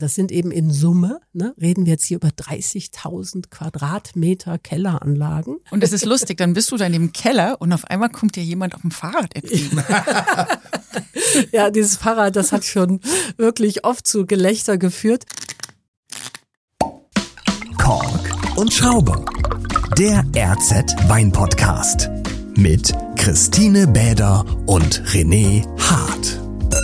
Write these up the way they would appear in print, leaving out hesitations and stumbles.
Das sind eben in Summe, reden wir jetzt hier über 30.000 Quadratmeter Kelleranlagen. Und es ist lustig, dann bist du da in dem Keller und auf einmal kommt dir jemand auf dem Fahrrad entgegen. Ja, dieses Fahrrad, das hat schon wirklich oft zu Gelächter geführt. Kork und Schraube. Der RZ Wein Podcast mit Christine Bäder und René Hart.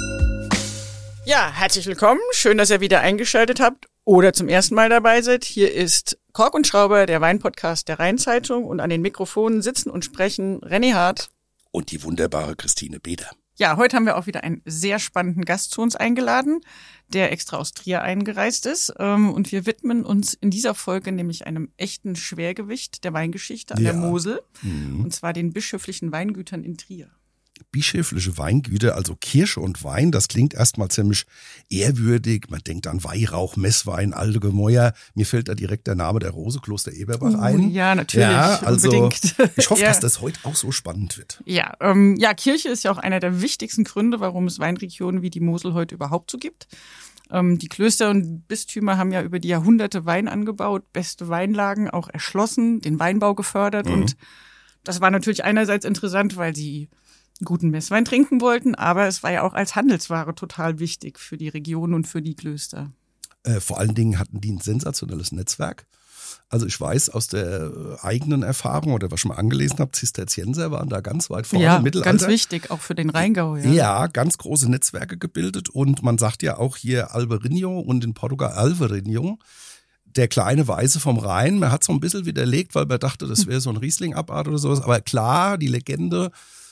Ja, herzlich willkommen. Schön, dass ihr wieder eingeschaltet habt oder zum ersten Mal dabei seid. Hier ist Kork und Schraube, der Weinpodcast der Rheinzeitung, und an den Mikrofonen sitzen und sprechen René Hart und die wunderbare Christine Bäder. Ja, heute haben wir auch wieder einen sehr spannenden Gast zu uns eingeladen, der extra aus Trier eingereist ist. Und wir widmen uns in dieser Folge nämlich einem echten Schwergewicht der Weingeschichte an der Mosel. Und zwar den bischöflichen Weingütern in Trier. Bischöfliche Weingüter, also Kirsche und Wein, das klingt erstmal ziemlich ehrwürdig. Man denkt an Weihrauch, Messwein, alte Gemäuer. Mir fällt da direkt der Name der Rose, Kloster Eberbach ein. Ja, natürlich, ja, also unbedingt. Ich hoffe, dass das heute auch so spannend wird. Ja, Kirche ist ja auch einer der wichtigsten Gründe, warum es Weinregionen wie die Mosel heute überhaupt so gibt. Die Klöster und Bistümer haben ja über die Jahrhunderte Wein angebaut, beste Weinlagen auch erschlossen, den Weinbau gefördert. Und das war natürlich einerseits interessant, weil sie guten Messwein trinken wollten, aber es war ja auch als Handelsware total wichtig für die Region und für die Klöster. Vor allen Dingen hatten die ein sensationelles Netzwerk. Also ich weiß aus der eigenen Erfahrung oder was ich mal angelesen habe, Zisterzienser waren da ganz weit vorne im Mittelalter. Ja, ganz wichtig, auch für den Rheingau. Ja, ganz große Netzwerke gebildet, und man sagt ja auch hier Alberinho und in Portugal Alvarinho, der kleine Weiße vom Rhein. Man hat so ein bisschen widerlegt, weil man dachte, das wäre so ein Riesling-Abart oder sowas. Aber klar, die Legende,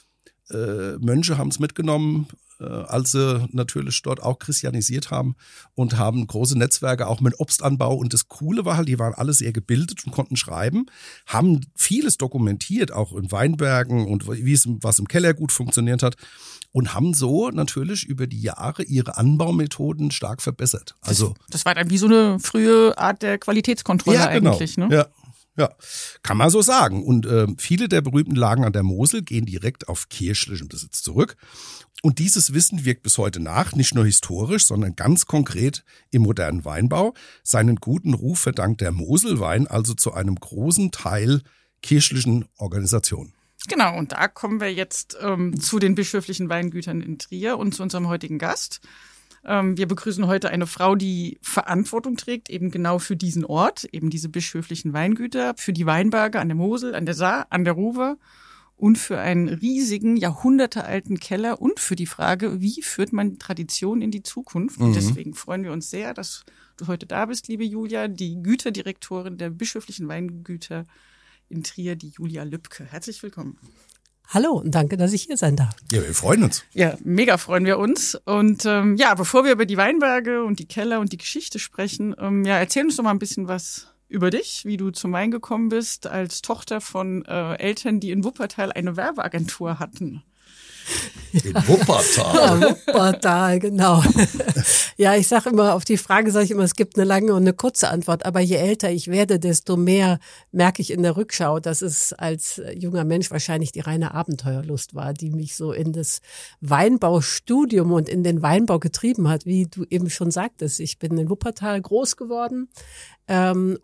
Mönche haben es mitgenommen, als sie natürlich dort auch christianisiert haben, und haben große Netzwerke auch mit Obstanbau. Und das Coole war halt, die waren alle sehr gebildet und konnten schreiben, haben vieles dokumentiert, auch in Weinbergen und was im Keller gut funktioniert hat, und haben so natürlich über die Jahre ihre Anbaumethoden stark verbessert. Also das war dann wie so eine frühe Art der Qualitätskontrolle, ja, eigentlich, genau, ne? Ja, kann man so sagen. Und viele der berühmten Lagen an der Mosel gehen direkt auf kirchlichen Besitz zurück. Und dieses Wissen wirkt bis heute nach, nicht nur historisch, sondern ganz konkret im modernen Weinbau. Seinen guten Ruf verdankt der Moselwein also zu einem großen Teil kirchlichen Organisationen. Genau, und da kommen wir jetzt zu den bischöflichen Weingütern in Trier und zu unserem heutigen Gast. Wir begrüßen heute eine Frau, die Verantwortung trägt, eben genau für diesen Ort, eben diese bischöflichen Weingüter, für die Weinberge an der Mosel, an der Saar, an der Ruwer und für einen riesigen, jahrhundertealten Keller und für die Frage, wie führt man Tradition in die Zukunft. Und deswegen freuen wir uns sehr, dass du heute da bist, liebe Julia, die Güterdirektorin der bischöflichen Weingüter in Trier, die Julia Lübke. Herzlich willkommen. Hallo und danke, dass ich hier sein darf. Ja, wir freuen uns. Ja, mega freuen wir uns. Und bevor wir über die Weinberge und die Keller und die Geschichte sprechen, erzähl uns doch mal ein bisschen was über dich, wie du zum Wein gekommen bist, als Tochter von Eltern, die in Wuppertal eine Werbeagentur hatten. In Wuppertal. Ja, Wuppertal, genau. Ja, ich sage immer, auf die Frage sage ich immer, es gibt eine lange und eine kurze Antwort. Aber je älter ich werde, desto mehr merke ich in der Rückschau, dass es als junger Mensch wahrscheinlich die reine Abenteuerlust war, die mich so in das Weinbaustudium und in den Weinbau getrieben hat, wie du eben schon sagtest. Ich bin in Wuppertal groß geworden dann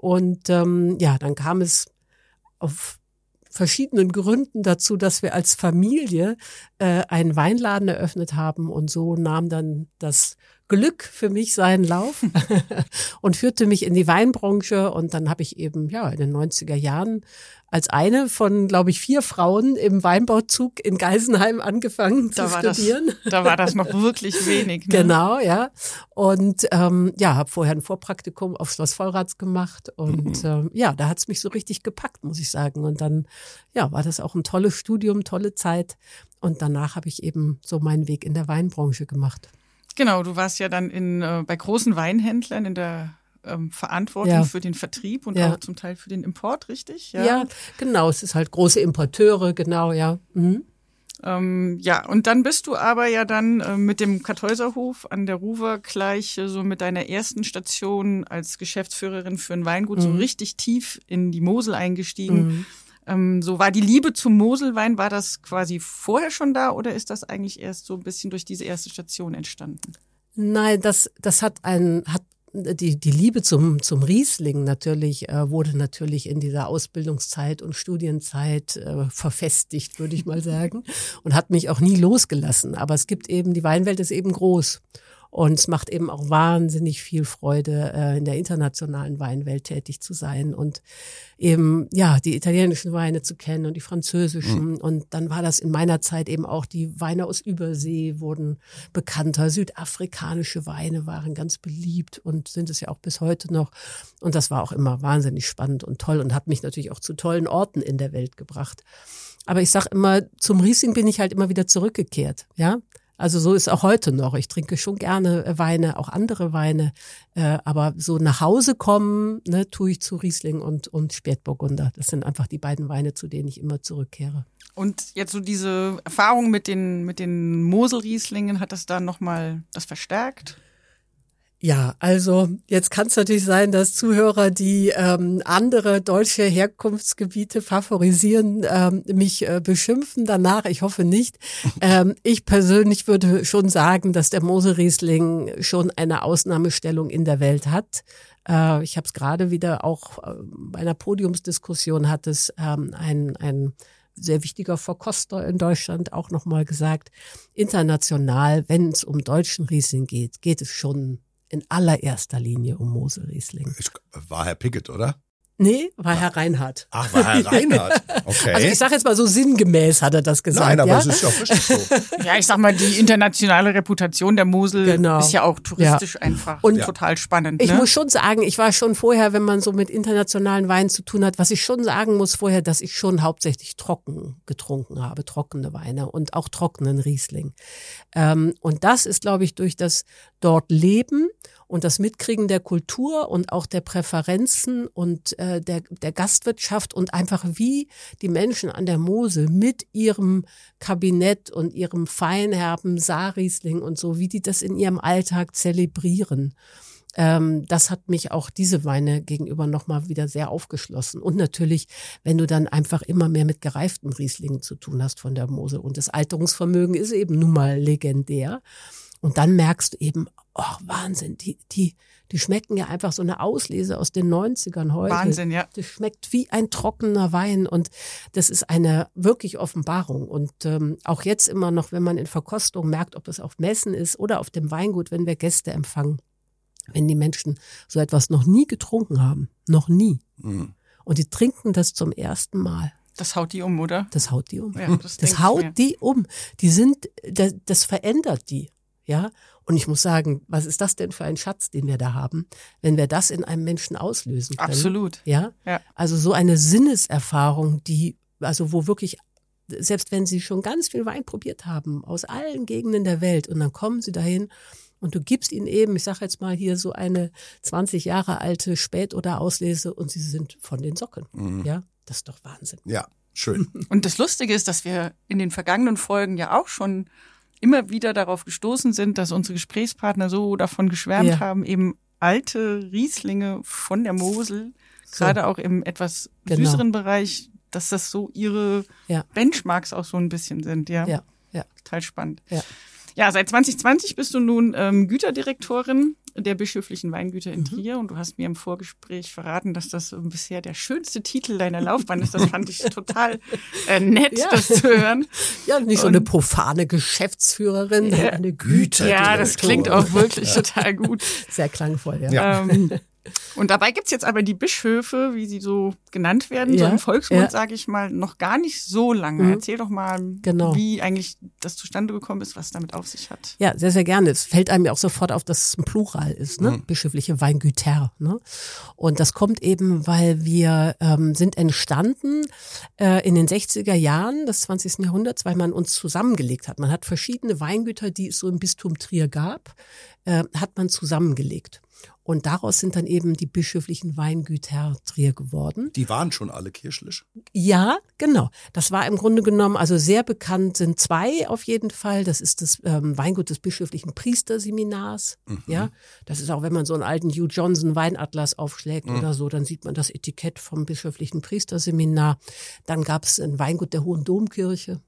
kam es auf verschiedenen Gründen dazu, dass wir als Familie einen Weinladen eröffnet haben, und so nahm dann das Glück für mich seinen Lauf und führte mich in die Weinbranche, und dann habe ich eben in den 90er Jahren als eine von, glaube ich, 4 Frauen im Weinbauzug in Geisenheim angefangen zu studieren. Da war das noch wirklich wenig. Ne? Genau, ja. Und habe vorher ein Vorpraktikum auf Schloss Vollrats gemacht, und da hat's mich so richtig gepackt, muss ich sagen. Und dann war das auch ein tolles Studium, tolle Zeit. Und danach habe ich eben so meinen Weg in der Weinbranche gemacht. Genau, du warst ja dann bei großen Weinhändlern in der Verantwortung für den Vertrieb und auch zum Teil für den Import, richtig? Ja, genau. Es ist halt große Importeure, genau, ja. Mhm. Und dann bist du aber dann mit dem Kartäuserhof an der Ruwer gleich so mit deiner ersten Station als Geschäftsführerin für ein Weingut so richtig tief in die Mosel eingestiegen. So war die Liebe zum Moselwein, war das quasi vorher schon da, oder ist das eigentlich erst so ein bisschen durch diese erste Station entstanden? Nein, das hat die Liebe zum Riesling natürlich wurde natürlich in dieser Ausbildungszeit und Studienzeit verfestigt, würde ich mal sagen, und hat mich auch nie losgelassen. Aber es gibt eben, die Weinwelt ist eben groß. Und es macht eben auch wahnsinnig viel Freude, in der internationalen Weinwelt tätig zu sein und eben, ja, die italienischen Weine zu kennen und die französischen. Und dann war das in meiner Zeit eben auch, die Weine aus Übersee wurden bekannter. Südafrikanische Weine waren ganz beliebt und sind es ja auch bis heute noch. Und das war auch immer wahnsinnig spannend und toll und hat mich natürlich auch zu tollen Orten in der Welt gebracht. Aber ich sag immer, zum Riesling bin ich halt immer wieder zurückgekehrt, ja. Also so ist auch heute noch. Ich trinke schon gerne Weine, auch andere Weine. Aber so nach Hause kommen, ne, tue ich zu Riesling und Spätburgunder. Das sind einfach die beiden Weine, zu denen ich immer zurückkehre. Und jetzt so diese Erfahrung mit den Mosel-Rieslingen, hat das dann nochmal das verstärkt? Ja, also jetzt kann es natürlich sein, dass Zuhörer, die andere deutsche Herkunftsgebiete favorisieren, mich beschimpfen danach. Ich hoffe nicht. Ich persönlich würde schon sagen, dass der Mosel-Riesling schon eine Ausnahmestellung in der Welt hat. Ich habe es gerade wieder auch bei einer Podiumsdiskussion hat es ein sehr wichtiger Verkoster in Deutschland auch nochmal gesagt. International, wenn es um deutschen Riesling geht, geht es schon in allererster Linie um Mosel-Riesling. War Herr Pickett, oder? Nee, war Herr Reinhardt. Ach, war Herr Reinhardt. Okay. Also ich sage jetzt mal so sinngemäß hat er das gesagt. Nein, aber ja? es ist ja auch richtig so. Ja, ich sag mal, die internationale Reputation der Mosel ist ja auch touristisch einfach und total spannend. Ich muss schon sagen, ich war schon vorher, wenn man so mit internationalen Weinen zu tun hat, was ich schon sagen muss vorher, dass ich schon hauptsächlich trocken getrunken habe, trockene Weine und auch trockenen Riesling. Und das ist, glaube ich, durch das dort Leben und das Mitkriegen der Kultur und auch der Präferenzen und der Gastwirtschaft und einfach wie die Menschen an der Mosel mit ihrem Kabinett und ihrem feinherben Saarriesling und so, wie die das in ihrem Alltag zelebrieren. Das hat mich auch diese Weine gegenüber nochmal wieder sehr aufgeschlossen. Und natürlich, wenn du dann einfach immer mehr mit gereiften Rieslingen zu tun hast von der Mosel und das Alterungsvermögen ist eben nun mal legendär. Und dann merkst du eben, oh Wahnsinn, die schmecken ja einfach so eine Auslese aus den 90ern heute. Wahnsinn, ja. Das schmeckt wie ein trockener Wein und das ist eine wirklich Offenbarung. Und auch jetzt immer noch, wenn man in Verkostung merkt, ob es auf Messen ist oder auf dem Weingut, wenn wir Gäste empfangen, wenn die Menschen so etwas noch nie getrunken haben, noch nie. Mhm. Und die trinken das zum ersten Mal. Das haut die um, oder? Das haut die um. Ja, das haut die um. Das verändert die. Ja, und ich muss sagen, was ist das denn für ein Schatz, den wir da haben, wenn wir das in einem Menschen auslösen können? Absolut. Ja, also so eine Sinneserfahrung, wo wirklich, selbst wenn Sie schon ganz viel Wein probiert haben, aus allen Gegenden der Welt, und dann kommen Sie dahin und du gibst ihnen eben, ich sage jetzt mal hier so eine 20 Jahre alte Spät- oder Auslese und sie sind von den Socken. Mhm. Ja, das ist doch Wahnsinn. Ja, schön. Und das Lustige ist, dass wir in den vergangenen Folgen ja auch schon immer wieder darauf gestoßen sind, dass unsere Gesprächspartner so davon geschwärmt haben, eben alte Rieslinge von der Mosel, gerade auch im etwas süßeren Bereich, dass das so ihre Benchmarks auch so ein bisschen sind. Ja. Total spannend. Ja, seit 2020 bist du nun Güterdirektorin der bischöflichen Weingüter in Trier und du hast mir im Vorgespräch verraten, dass das bisher der schönste Titel deiner Laufbahn ist. Das fand ich total nett, das zu hören. Ja, nicht so eine profane Geschäftsführerin, eine Güterdirektorin. Ja, das klingt auch wirklich total gut. Sehr klangvoll, ja. Und dabei gibt's jetzt aber die Bischöfe, wie sie so genannt werden, so im Volksmund, sage ich mal, noch gar nicht so lange. Erzähl doch mal, wie eigentlich das zustande gekommen ist, was es damit auf sich hat. Ja, sehr, sehr gerne. Es fällt einem ja auch sofort auf, dass es ein Plural ist, ne? Bischöfliche Weingüter. Ne? Und das kommt eben, weil wir sind entstanden in den 60er Jahren des 20. Jahrhunderts, weil man uns zusammengelegt hat. Man hat verschiedene Weingüter, die es so im Bistum Trier gab, hat man zusammengelegt. Und daraus sind dann eben die bischöflichen Weingüter Trier geworden. Die waren schon alle kirchlich? Ja, genau. Das war im Grunde genommen, also sehr bekannt sind zwei auf jeden Fall. Das ist das Weingut des bischöflichen Priesterseminars. Ja, das ist auch, wenn man so einen alten Hugh Johnson Weinatlas aufschlägt oder so, dann sieht man das Etikett vom bischöflichen Priesterseminar. Dann gab es ein Weingut der Hohen Domkirche.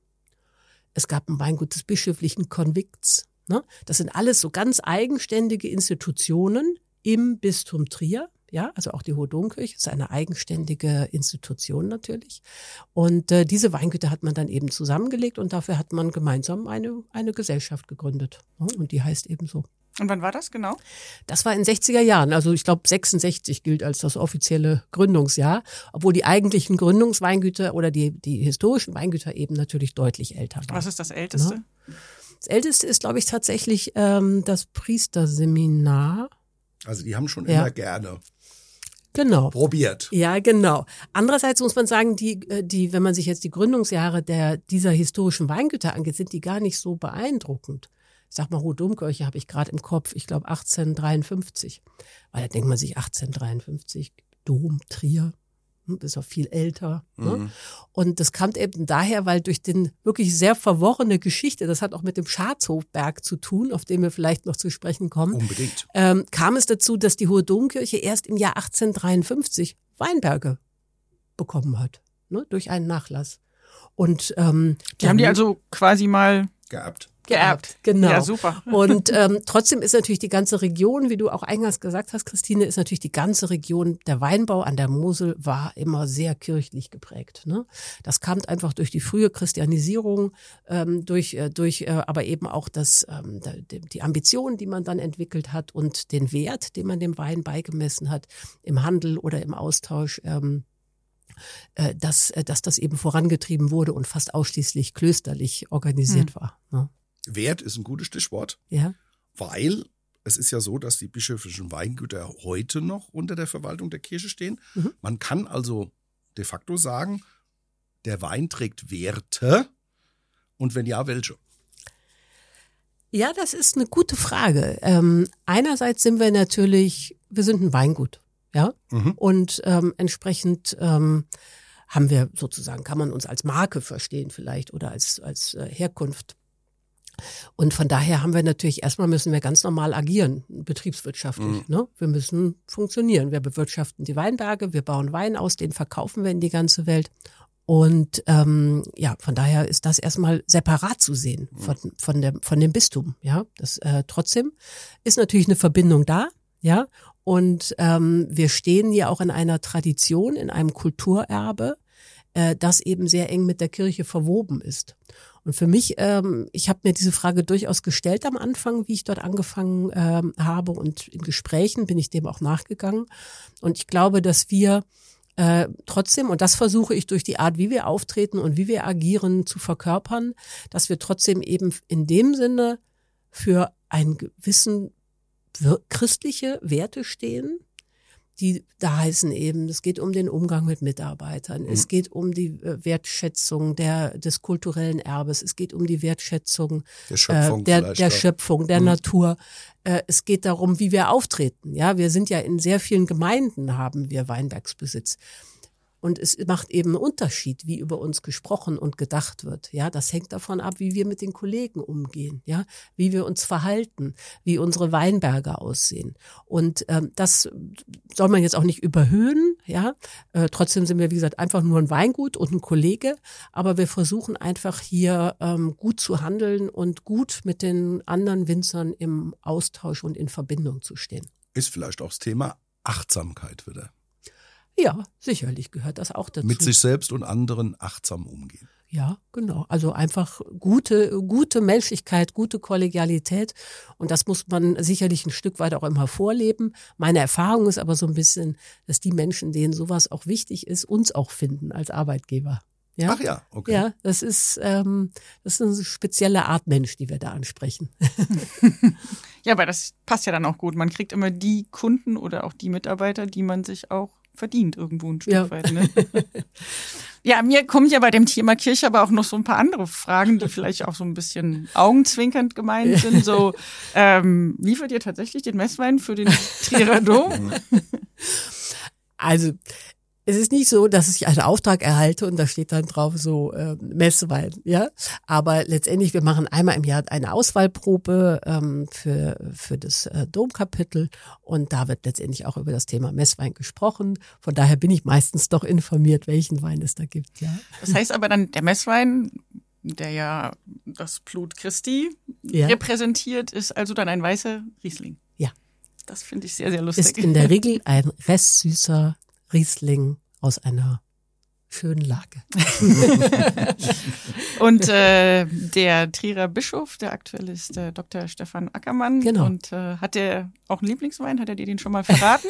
Es gab ein Weingut des bischöflichen Konvikts. Ne? Das sind alles so ganz eigenständige Institutionen im Bistum Trier. Ja, also auch die Hohe Domkirche ist eine eigenständige Institution natürlich. Und diese Weingüter hat man dann eben zusammengelegt und dafür hat man gemeinsam eine Gesellschaft gegründet. Und die heißt eben so. Und wann war das genau? Das war in den 60er Jahren. Also ich glaube 66 gilt als das offizielle Gründungsjahr, obwohl die eigentlichen Gründungsweingüter oder die historischen Weingüter eben natürlich deutlich älter waren. Was ist das Älteste? Ja. Das Älteste ist, glaube ich, tatsächlich das Priesterseminar. Also die haben schon immer gerne probiert. Ja, genau. Andererseits muss man sagen, wenn man sich jetzt die Gründungsjahre dieser historischen Weingüter angeht, sind die gar nicht so beeindruckend. Ich sag mal, Hohe Domkirche habe ich gerade im Kopf, ich glaube 1853. Weil da denkt man sich 1853, Dom, Trier, das ist auch viel älter. Ne? Und das kam eben daher, weil durch den wirklich sehr verworrene Geschichte, das hat auch mit dem Schatzhofberg zu tun, auf den wir vielleicht noch zu sprechen kommen. Unbedingt. Kam es dazu, dass die Hohe Domkirche erst im Jahr 1853 Weinberge bekommen hat, ne? Durch einen Nachlass. Und die haben die also quasi mal geerbt. Genau. Ja, super. Und trotzdem ist natürlich die ganze Region, wie du auch eingangs gesagt hast, Christine, ist natürlich die ganze Region, der Weinbau an der Mosel war immer sehr kirchlich geprägt. Ne? Das kam einfach durch die frühe Christianisierung, aber eben auch die Ambition, die man dann entwickelt hat und den Wert, den man dem Wein beigemessen hat im Handel oder im Austausch. Dass das eben vorangetrieben wurde und fast ausschließlich klösterlich organisiert war. Ne? Wert ist ein gutes Stichwort, weil es ist ja so, dass die bischöflichen Weingüter heute noch unter der Verwaltung der Kirche stehen. Man kann also de facto sagen, der Wein trägt Werte und wenn ja, welche? Ja, das ist eine gute Frage. Einerseits sind wir ein Weingut. Ja, und entsprechend haben wir sozusagen, kann man uns als Marke verstehen vielleicht oder als Herkunft. Und von daher müssen wir ganz normal agieren, betriebswirtschaftlich. Ne? Wir müssen funktionieren. Wir bewirtschaften die Weinberge, wir bauen Wein aus, den verkaufen wir in die ganze Welt. Und von daher ist das erstmal separat zu sehen von dem Bistum. Ja, trotzdem ist natürlich eine Verbindung da. Ja, und wir stehen ja auch in einer Tradition, in einem Kulturerbe, das eben sehr eng mit der Kirche verwoben ist. Und für mich, ich habe mir diese Frage durchaus gestellt am Anfang, wie ich dort angefangen habe, und in Gesprächen bin ich dem auch nachgegangen. Und ich glaube, dass wir trotzdem, und das versuche ich durch die Art, wie wir auftreten und wie wir agieren, zu verkörpern, dass wir trotzdem eben in dem Sinne für einen gewissen christliche Werte stehen, die da heißen eben, es geht um den Umgang mit Mitarbeitern, es geht um die Wertschätzung des kulturellen Erbes, es geht um die Wertschätzung der Schöpfung, der Natur. Es geht darum, wie wir auftreten. Ja, wir sind ja in sehr vielen Gemeinden, haben wir Weinbergsbesitz. Und es macht eben einen Unterschied, wie über uns gesprochen und gedacht wird. Ja, das hängt davon ab, wie wir mit den Kollegen umgehen, ja, wie wir uns verhalten, wie unsere Weinberge aussehen. Und das soll man jetzt auch nicht überhöhen, ja. Trotzdem sind wir, wie gesagt, einfach nur ein Weingut und ein Kollege. Aber wir versuchen einfach hier gut zu handeln und gut mit den anderen Winzern im Austausch und in Verbindung zu stehen. Ist vielleicht auch das Thema Achtsamkeit wieder. Ja, sicherlich gehört das auch dazu. Mit sich selbst und anderen achtsam umgehen. Ja, genau. Also einfach gute Menschlichkeit, gute Kollegialität. Und das muss man sicherlich ein Stück weit auch immer vorleben. Meine Erfahrung ist aber so ein bisschen, dass die Menschen, denen sowas auch wichtig ist, uns auch finden als Arbeitgeber. Ja? Ach ja, okay. Ja, das ist eine spezielle Art Mensch, die wir da ansprechen. Ja, aber das passt ja dann auch gut. Man kriegt immer die Kunden oder auch die Mitarbeiter, die man sich auch verdient irgendwo ein Stück weit. Ne? Ja, mir kommen ja bei dem Thema Kirche aber auch noch so ein paar andere Fragen, die vielleicht auch so ein bisschen augenzwinkernd gemeint sind. So, liefert ihr tatsächlich den Messwein für den Trierer Dom? Also es ist nicht so, dass ich einen Auftrag erhalte und da steht dann drauf so Messwein, ja. Aber letztendlich, wir machen einmal im Jahr eine Auswahlprobe für das Domkapitel und da wird letztendlich auch über das Thema Messwein gesprochen. Von daher bin ich meistens doch informiert, welchen Wein es da gibt, ja. Das heißt aber dann, der Messwein, der ja das Blut Christi repräsentiert, ist also dann ein weißer Riesling. Ja. Das finde ich sehr, sehr lustig. Ist in der Regel ein restsüßer Riesling aus einer schönen Lage. Und der Trierer Bischof, der aktuell ist der Dr. Stefan Ackermann. Genau. Und hat der auch einen Lieblingswein? Hat er dir den schon mal verraten?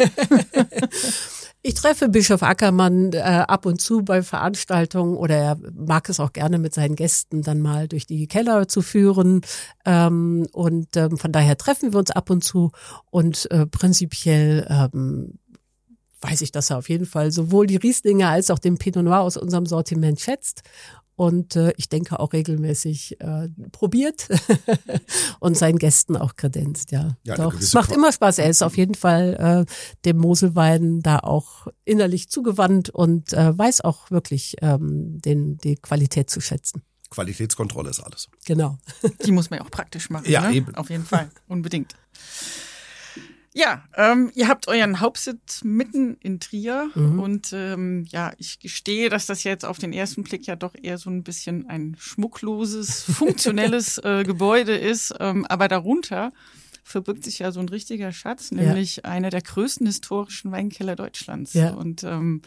Ich treffe Bischof Ackermann ab und zu bei Veranstaltungen oder er mag es auch gerne mit seinen Gästen dann mal durch die Keller zu führen. Von daher treffen wir uns ab und zu und prinzipiell weiß ich, dass er auf jeden Fall sowohl die Rieslinge als auch den Pinot Noir aus unserem Sortiment schätzt. Und ich denke auch regelmäßig probiert und seinen Gästen auch kredenzt, ja. Doch, es macht immer Spaß. Er ist auf jeden Fall dem Moselwein da auch innerlich zugewandt und weiß auch wirklich die Qualität zu schätzen. Qualitätskontrolle ist alles. Genau. Die muss man ja auch praktisch machen. Ja, ne? eben. Auf jeden Fall, unbedingt. Ja, ihr habt euren Hauptsitz mitten in Trier und ich gestehe, dass das jetzt auf den ersten Blick ja doch eher so ein bisschen ein schmuckloses, funktionelles Gebäude ist, aber darunter verbirgt sich ja so ein richtiger Schatz, nämlich einer der größten historischen Weinkeller Deutschlands. Ja. Und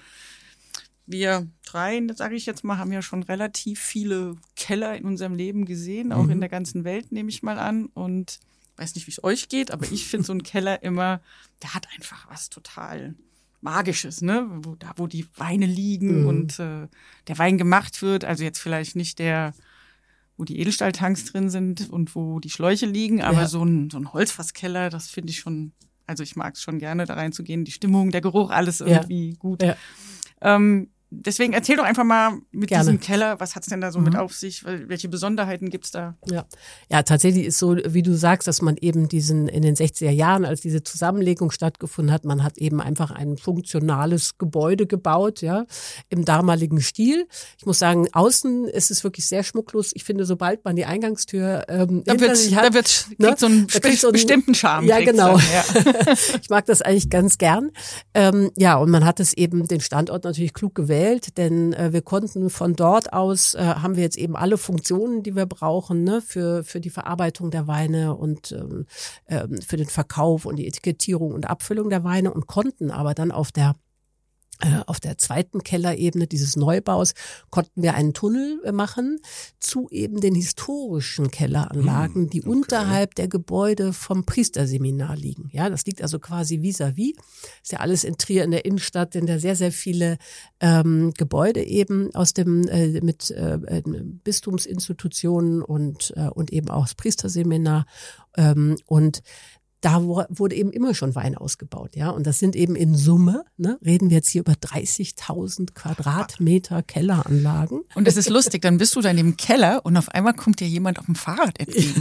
wir drei, sage ich jetzt mal, haben ja schon relativ viele Keller in unserem Leben gesehen, auch in der ganzen Welt, nehme ich mal an. Und weiß nicht, wie es euch geht, aber ich finde so ein Keller immer, der hat einfach was total Magisches, ne? Wo die Weine liegen und der Wein gemacht wird. Also jetzt vielleicht nicht wo die Edelstahltanks drin sind und wo die Schläuche liegen, aber so ein Holzfasskeller, das finde ich schon, also ich mag es schon gerne, da reinzugehen. Die Stimmung, der Geruch, alles irgendwie gut. Ja. Deswegen erzähl doch einfach mal mit Gerne. diesem Keller, was hat's denn da so mit auf sich? Welche Besonderheiten gibt's da? Ja, tatsächlich ist so, wie du sagst, dass man eben in den 60er Jahren, als diese Zusammenlegung stattgefunden hat, man hat eben einfach ein funktionales Gebäude gebaut, ja, im damaligen Stil. Ich muss sagen, außen ist es wirklich sehr schmucklos. Ich finde, sobald man die Eingangstür kriegt so einen bestimmten Charme. Ja, genau. Dann, ja. Ich mag das eigentlich ganz gern. Und man hat es eben den Standort natürlich klug gewählt, denn wir konnten von dort aus, haben wir jetzt eben alle Funktionen, die wir brauchen, ne, für die Verarbeitung der Weine und für den Verkauf und die Etikettierung und Abfüllung der Weine und konnten aber dann auf der zweiten Kellerebene dieses Neubaus konnten wir einen Tunnel machen zu eben den historischen Kelleranlagen, die unterhalb der Gebäude vom Priesterseminar liegen. Ja, das liegt also quasi vis-à-vis. Ist ja alles in Trier in der Innenstadt, denn da sehr, sehr viele Gebäude eben aus dem mit Bistumsinstitutionen und eben auch das Priesterseminar und da wurde eben immer schon Wein ausgebaut, ja. Und das sind eben in Summe, ne, reden wir jetzt hier über 30.000 Quadratmeter Kelleranlagen. Und es ist lustig, dann bist du da in dem Keller und auf einmal kommt dir jemand auf dem Fahrrad entgegen.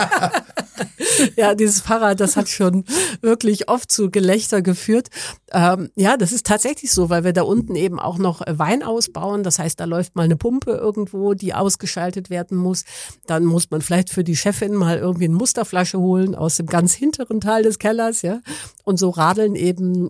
Ja, dieses Fahrrad, das hat schon wirklich oft zu Gelächter geführt. Das ist tatsächlich so, weil wir da unten eben auch noch Wein ausbauen. Das heißt, da läuft mal eine Pumpe irgendwo, die ausgeschaltet werden muss. Dann muss man vielleicht für die Chefin mal irgendwie eine Musterflasche holen aus dem ganz hinteren Teil des Kellers, ja. Und so radeln eben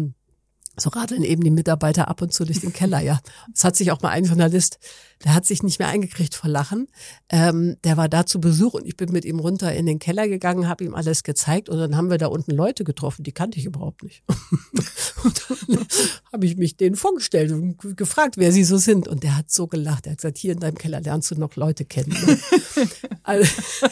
die Mitarbeiter ab und zu durch den Keller, ja. Es hat sich auch mal ein Journalist, der hat sich nicht mehr eingekriegt vor Lachen. Der war da zu Besuch und ich bin mit ihm runter in den Keller gegangen, habe ihm alles gezeigt und dann haben wir da unten Leute getroffen, die kannte ich überhaupt nicht. Und dann habe ich mich denen vorgestellt und gefragt, wer sie so sind. Und der hat so gelacht. Er hat gesagt, hier in deinem Keller lernst du noch Leute kennen. Also,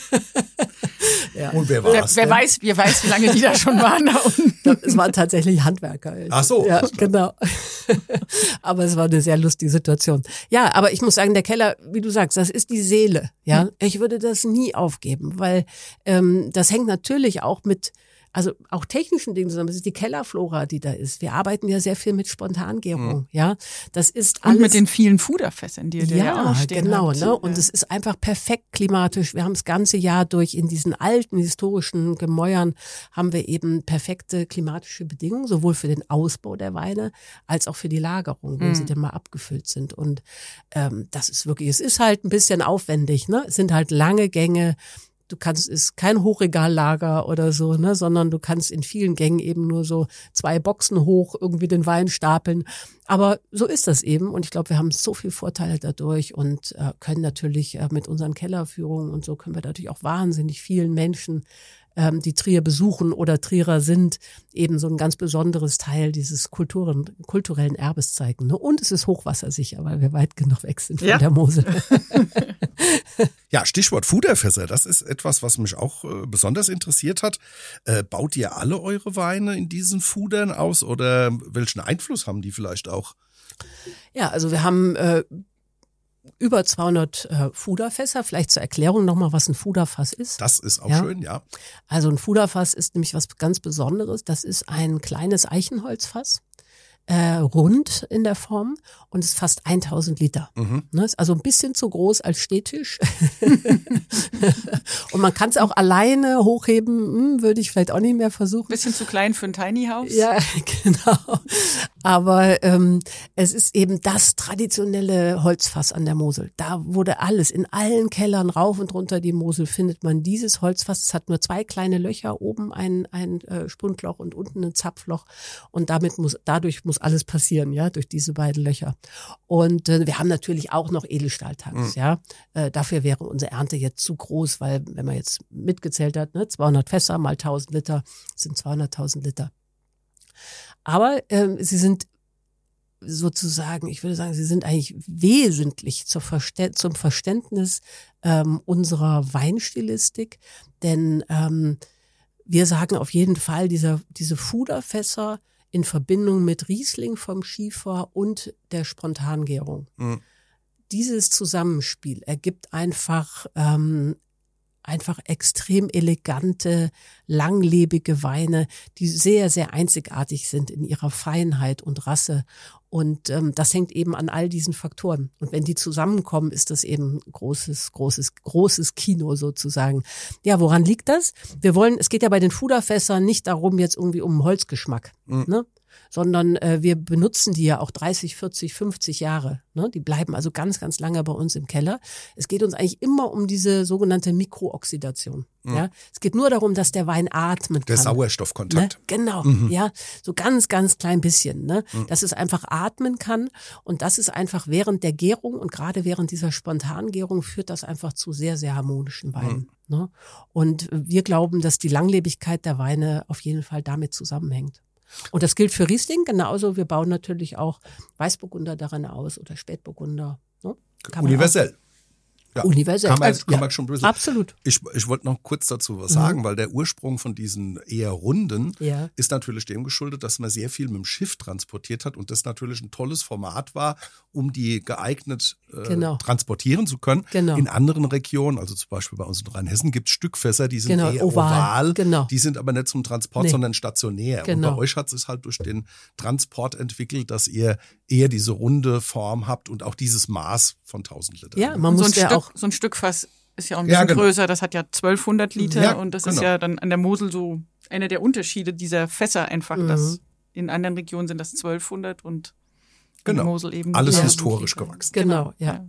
ja. Und wer war das? Wer weiß, wie lange die da schon waren da unten. Es waren tatsächlich Handwerker. Ach so. Ja, genau. Aber es war eine sehr lustige Situation. Ja, aber ich muss sagen, der Keller, wie du sagst, das ist die Seele. Ja, ich würde das nie aufgeben, weil das hängt natürlich auch mit, also auch technischen Dingen zusammen. Das ist die Kellerflora, die da ist. Wir arbeiten ja sehr viel mit Spontangärung. Ja, das ist alles. Und mit den vielen Fuderfässern, die ja auch noch stehen. Genau, hat. ne? Und es ist einfach perfekt klimatisch. Wir haben das ganze Jahr durch in diesen alten historischen Gemäuern haben wir eben perfekte klimatische Bedingungen, sowohl für den Ausbau der Weine als auch für die Lagerung, wenn sie dann mal abgefüllt sind. Und das ist wirklich, es ist halt ein bisschen aufwendig, ne? Es sind halt lange Gänge. Ist kein Hochregallager oder so, ne, sondern du kannst in vielen Gängen eben nur so 2 Boxen hoch irgendwie den Wein stapeln. Aber so ist das eben. Und ich glaube, wir haben so viel Vorteile dadurch und können natürlich mit unseren Kellerführungen und so können wir natürlich auch wahnsinnig vielen Menschen die Trier besuchen oder Trierer sind, eben so ein ganz besonderes Teil dieses kulturellen Erbes zeigen. Ne? Und es ist hochwassersicher, weil wir weit genug weg sind von der Mosel. Ja, Stichwort Fuderfässer, das ist etwas, was mich auch besonders interessiert hat. Baut ihr alle eure Weine in diesen Fudern aus oder welchen Einfluss haben die vielleicht auch? Ja, also wir haben über 200 Fuderfässer. Vielleicht zur Erklärung nochmal, was ein Fuderfass ist. Das ist auch schön, ja. Also ein Fuderfass ist nämlich was ganz Besonderes. Das ist ein kleines Eichenholzfass, rund in der Form und ist fast 1000 Liter. Ne, ist also ein bisschen zu groß als Stehtisch. Und man kann es auch alleine hochheben, würde ich vielleicht auch nicht mehr versuchen. Bisschen zu klein für ein Tiny House. Ja, genau. Aber es ist eben das traditionelle Holzfass an der Mosel. Da wurde alles, in allen Kellern rauf und runter die Mosel findet man dieses Holzfass. Es hat nur 2 kleine Löcher, oben ein Spundloch und unten ein Zapfloch. Und dadurch muss alles passieren, ja, durch diese beiden Löcher. Und wir haben natürlich auch noch Edelstahltanks, ja. Dafür wäre unsere Ernte jetzt zu groß, weil wenn man jetzt mitgezählt hat, ne, 200 Fässer mal 1000 Liter sind 200.000 Liter. Aber sie sind sozusagen, ich würde sagen, sie sind eigentlich wesentlich zum Verständnis unserer Weinstilistik, denn wir sagen auf jeden Fall, diese Fuderfässer in Verbindung mit Riesling vom Schiefer und der Spontangärung. Dieses Zusammenspiel ergibt einfach extrem elegante, langlebige Weine, die sehr, sehr einzigartig sind in ihrer Feinheit und Rasse. Und das hängt eben an all diesen Faktoren. Und wenn die zusammenkommen, ist das eben großes Kino sozusagen. Ja, woran liegt das? Es geht ja bei den Fuderfässern nicht darum, jetzt irgendwie um Holzgeschmack, ne? Sondern wir benutzen die ja auch 30, 40, 50 Jahre. Ne? Die bleiben also ganz, ganz lange bei uns im Keller. Es geht uns eigentlich immer um diese sogenannte Mikrooxidation. Ja? Es geht nur darum, dass der Wein atmen kann. Der Sauerstoffkontakt. Ne? Genau, ja, so ganz, ganz klein bisschen. Ne? Dass es einfach atmen kann und das ist einfach während der Gärung und gerade während dieser Spontangärung führt das einfach zu sehr, sehr harmonischen Weinen. Ne? Und wir glauben, dass die Langlebigkeit der Weine auf jeden Fall damit zusammenhängt. Und das gilt für Riesling genauso. Wir bauen natürlich auch Weißburgunder daran aus oder Spätburgunder. Ne? Universell. Ja, universell. Kann man schon böse. Absolut. Ich wollte noch kurz dazu was sagen, weil der Ursprung von diesen eher runden ist natürlich dem geschuldet, dass man sehr viel mit dem Schiff transportiert hat und das natürlich ein tolles Format war, um die geeignet transportieren zu können. Genau. In anderen Regionen, also zum Beispiel bei uns in Rheinhessen, gibt es Stückfässer, die sind eher oval. Genau. Die sind aber nicht zum Transport, sondern stationär. Genau. Und bei euch hat es halt durch den Transport entwickelt, dass ihr eher diese runde Form habt und auch dieses Maß von 1000 Liter. Ja, man muss so ein Stückfass ist ja auch ein bisschen größer, das hat ja 1200 Liter und das ist ja dann an der Mosel so einer der Unterschiede dieser Fässer einfach, dass in anderen Regionen sind das 1200 und in der Mosel eben. Alles historisch gewachsen. Genau, ja.